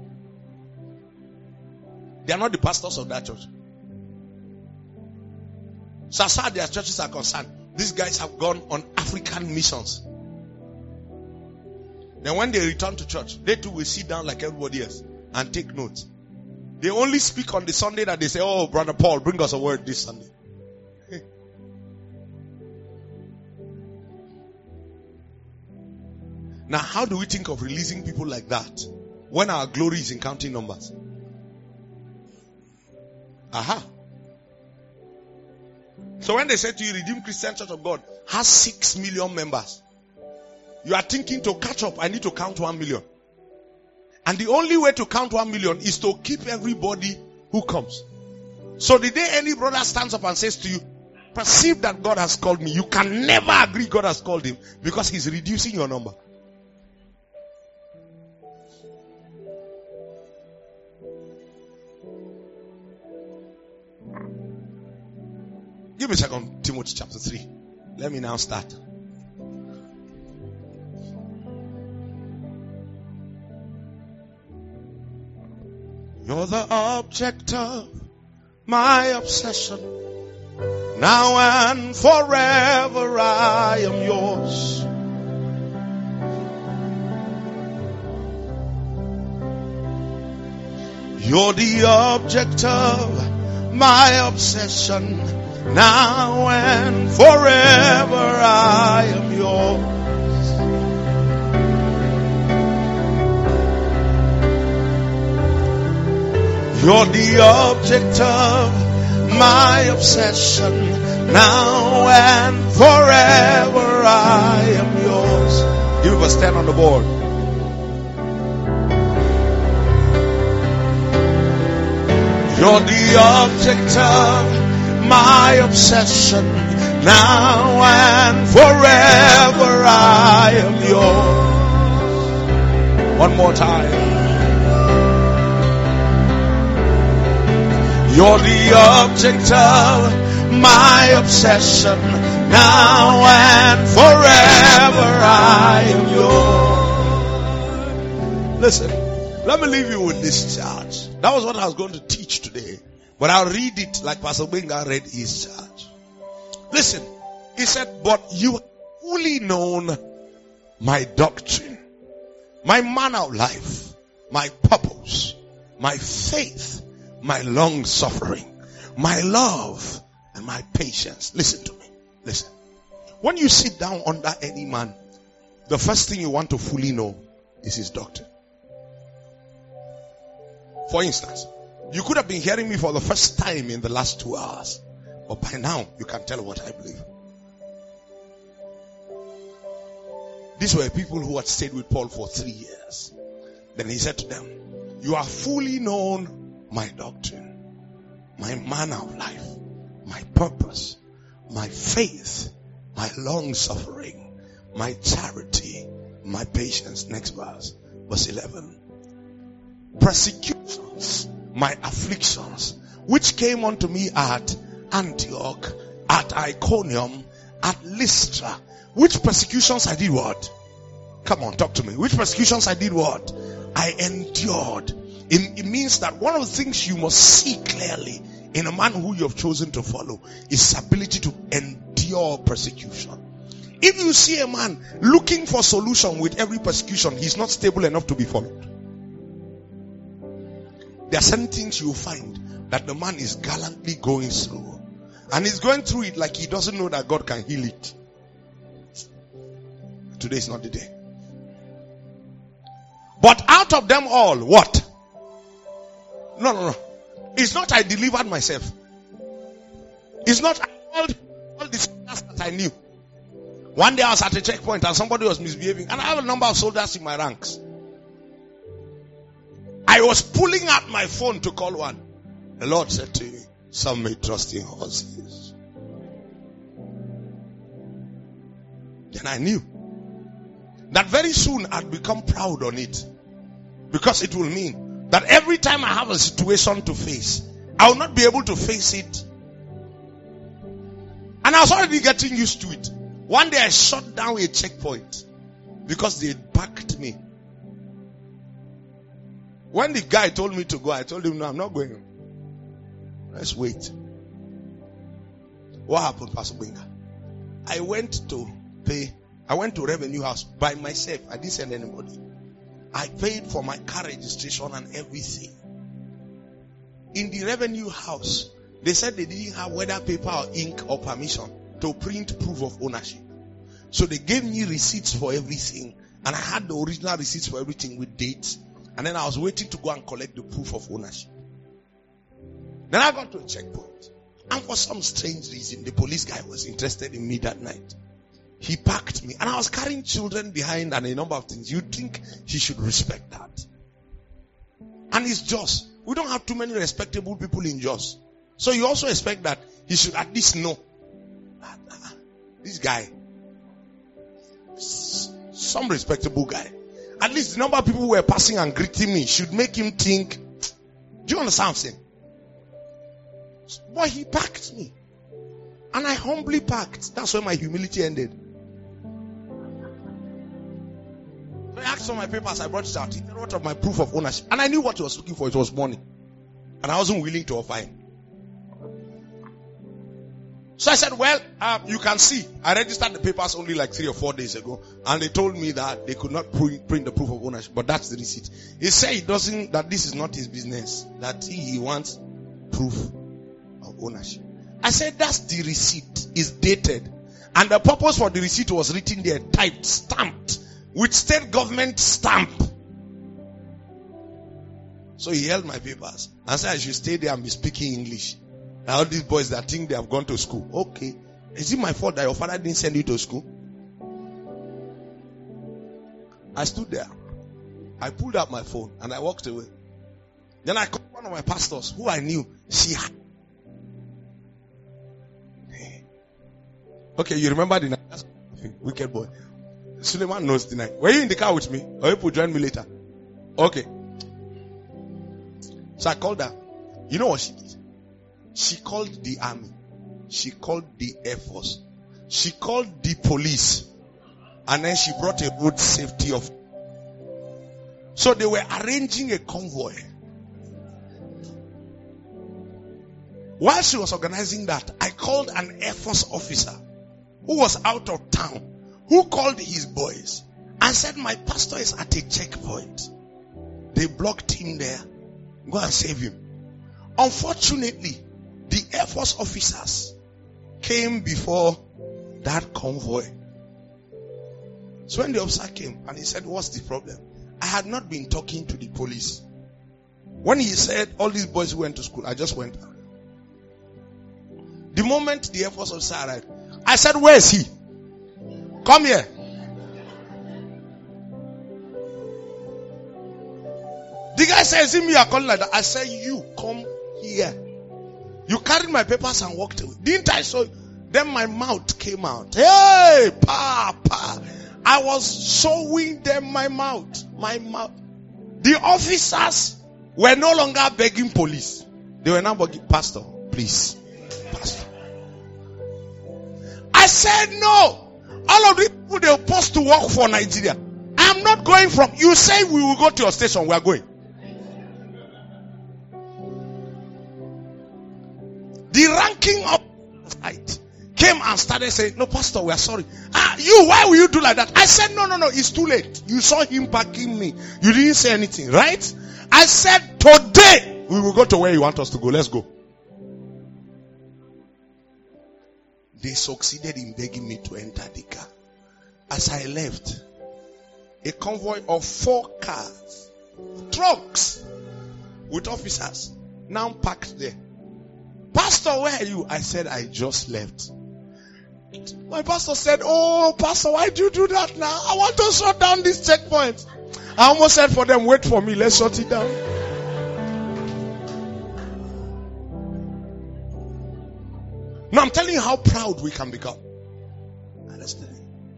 they are not the pastors of that church. So as far as their churches are concerned, these guys have gone on African missions. Then when they return to church, they too will sit down like everybody else and take notes. They only speak on the Sunday that they say, oh, Brother Paul, bring us a word this Sunday. Now, how do we think of releasing people like that when our glory is in counting numbers? Aha. So when they say to you, Redeemed Christian Church of God has six million members, you are thinking to catch up, I need to count one million. And the only way to count one million is to keep everybody who comes. So the day any brother stands up and says to you, perceive that God has called me, you can never agree God has called him because he's reducing your number. Give me Second Timothy chapter three. Let me now start. You're the object of my obsession. Now and forever I am yours. You're the object of my obsession. Now and forever I am yours. You're the object of my obsession. Now and forever I am yours. Give us ten on the board. You're the object of my obsession. Now and forever I am yours. One more time. You're the object of my obsession. Now and forever I am yours. Listen, let me leave you with this charge. That was what I was going to teach today. But I'll read it like Pastor Benga read his charge. Listen, he said, but you have fully known my doctrine, my manner of life, my purpose, my faith, my long suffering, my love, and my patience. Listen to me. Listen. When you sit down under any man, the first thing you want to fully know is his doctrine. For instance, you could have been hearing me for the first time in the last two hours. But by now, you can tell what I believe. These were people who had stayed with Paul for three years. Then he said to them, you are fully known my doctrine, my manner of life, my purpose, my faith, my long suffering, my charity, my patience. Next verse, verse eleven. Persecutions, my afflictions, which came unto me at Antioch, at Iconium, at Lystra. Which persecutions I did what? Come on, talk to me. Which persecutions I did what? I endured. It, it means that one of the things you must see clearly in a man who you have chosen to follow is his ability to endure persecution. If you see a man looking for solution with every persecution, he's not stable enough to be followed. There are certain things you find that the man is gallantly going through, and he's going through it like he doesn't know that God can heal it. Today is not the day. But out of them all, what? No, no, no. It's not I delivered myself. It's not all, all the soldiers that I knew. One day I was at a checkpoint and somebody was misbehaving, and I have a number of soldiers in my ranks. I was pulling out my phone to call one. The Lord said to me, some may trust in horses. Then I knew that very soon I'd become proud on it. Because it will mean that every time I have a situation to face, I will not be able to face it. And I was already getting used to it. One day I shut down a checkpoint because they backed me. When the guy told me to go, I told him, no, I'm not going. Let's wait. What happened, Pastor Benga? I went to pay. I went to Revenue House by myself. I didn't send anybody. I paid for my car registration and everything. In the Revenue House, they said they didn't have whether paper or ink or permission to print proof of ownership. So they gave me receipts for everything. And I had the original receipts for everything with dates. And then I was waiting to go and collect the proof of ownership. Then I got to a checkpoint. And for some strange reason, the police guy was interested in me that night. He packed me. And I was carrying children behind and a number of things. You'd think he should respect that. And it's just. We don't have too many respectable people in Jos. So you also expect that he should at least know. This guy. Some respectable guy. At least the number of people who were passing and greeting me should make him think. Do you understand what I'm saying? But he packed me. And I humbly parked. That's where my humility ended. So I asked for my papers. I brought it out. He said, what of my proof of ownership? And I knew what he was looking for. It was money. And I wasn't willing to offer him. So I said, well, um, you can see, I registered the papers only like three or four days ago. And they told me that they could not print, print the proof of ownership. But that's the receipt. He said he doesn't, that this is not his business. That he, he wants proof of ownership. I said, that's the receipt. It's dated. And the purpose for the receipt was written there, typed, stamped, with state government stamp. So he held my papers and said I should stay there and be speaking English. And all these boys that think they have gone to school. Okay. Is it my fault that your father didn't send you to school? I stood there. I pulled out my phone and I walked away. Then I called one of my pastors who I knew. She had. Okay, you remember the night? That's wicked boy. Suleiman knows the night. Were you in the car with me? Or you could join me later? Okay. So I called her. You know what she did? She called the army. She called the Air Force. She called the police. And then she brought a road safety of. So they were arranging a convoy. While she was organizing that, I called an Air Force officer who was out of town, who called his boys and said, my pastor is at a checkpoint. They blocked him there. Go and save him. Unfortunately, the Air Force officers came before that convoy. So when the officer came and he said, what's the problem? I had not been talking to the police. When he said, all these boys went to school, I just went out. The moment the Air Force officer arrived, I said, where is he? Come here. The guy says, is it me you're calling like that? I said, you come here. You carried my papers and walked away. Didn't I? So then my mouth came out. Hey, Papa. I was showing them my mouth. My mouth. The officers were no longer begging police. They were now begging, Pastor, please. Pastor. I said no. All of these people, they're supposed to work for Nigeria. I'm not going from, you say we will go to your station, we are going. The ranking of right came and started saying, no, Pastor, we are sorry. Ah, you, why will you do like that? I said, no, no, no, it's too late. You saw him backing me. You didn't say anything, right? I said, today, we will go to where you want us to go. Let's go. They succeeded in begging me to enter the car. As I left, a convoy of four cars, trucks, with officers, now parked there. Pastor, where are you? I said, I just left. My pastor said, oh, Pastor, why do you do that now? I want to shut down this checkpoint. I almost said for them, wait for me, let's shut it down. Now I'm telling you how proud we can become. Understand?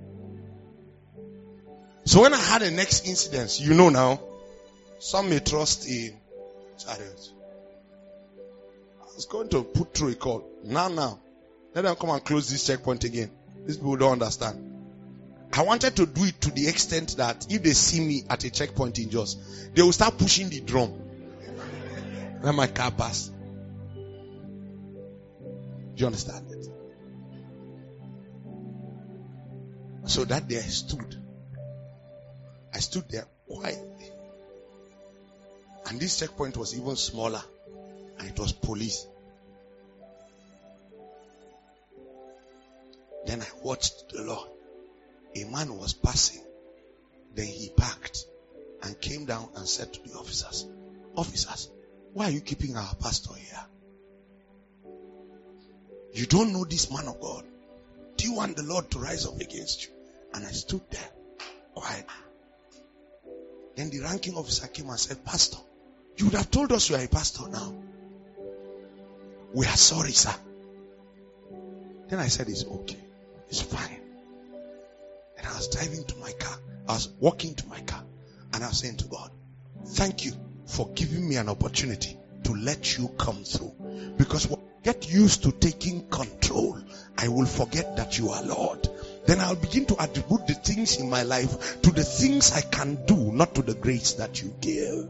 So when I had the next incident, you know now, some may trust in chariots. I was going to put through a call. Now, now, let them come and close this checkpoint again. These people don't understand. I wanted to do it to the extent that if they see me at a checkpoint in Jos, they will start pushing the drum. Let my car pass. Do you understand it? So that day I stood. I stood there quietly. And this checkpoint was even smaller. And it was police. Then I watched the Lord. A man was passing. Then he parked and came down and said to the officers, officers, why are you keeping our pastor here? You don't know this man of God. Do you want the Lord to rise up against you? And I stood there quiet. Then the ranking officer came and said, Pastor, you would have told us you are a pastor now. We are sorry, sir. Then I said, it's okay. It's fine. And I was driving to my car. I was walking to my car. And I was saying to God, thank you for giving me an opportunity to let you come through. Because what get used to taking control, I will forget that you are Lord. Then I'll begin to attribute the things in my life to the things I can do, not to the grace that you give.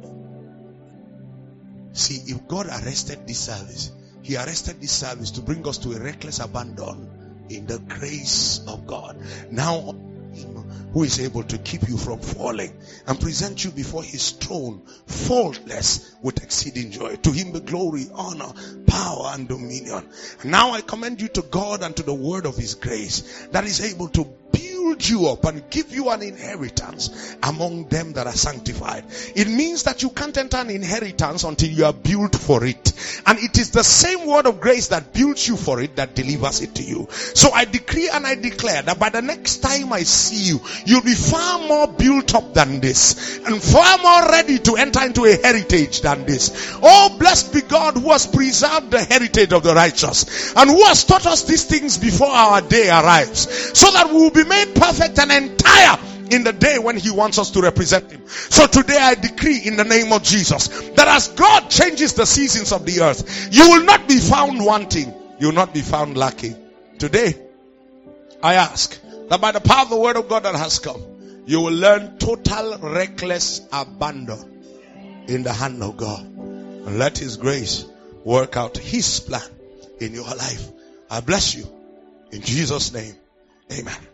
See, if God arrested this service, He arrested this service to bring us to a reckless abandon in the grace of God. Now, Him who is able to keep you from falling and present you before His throne faultless with exceeding joy. To Him the glory, honor, power and dominion. Now I commend you to God and to the word of His grace that is able to build you up and give you an inheritance among them that are sanctified. It means that you can't enter an inheritance until you are built for it. And it is the same word of grace that builds you for it that delivers it to you. So I decree and I declare that by the next time I see you, you'll be far more built up than this and far more ready to enter into a heritage than this. Oh, blessed be God who has preserved the heritage of the righteous and who has taught us these things before our day arrives, so that we will be made perfect and entire in the day when He wants us to represent Him. So today I decree in the name of Jesus that as God changes the seasons of the earth, you will not be found wanting. You will not be found lacking. Today I ask that by the power of the word of God that has come, you will learn total reckless abandon in the hand of God. And let His grace work out His plan in your life. I bless you in Jesus' name. Amen.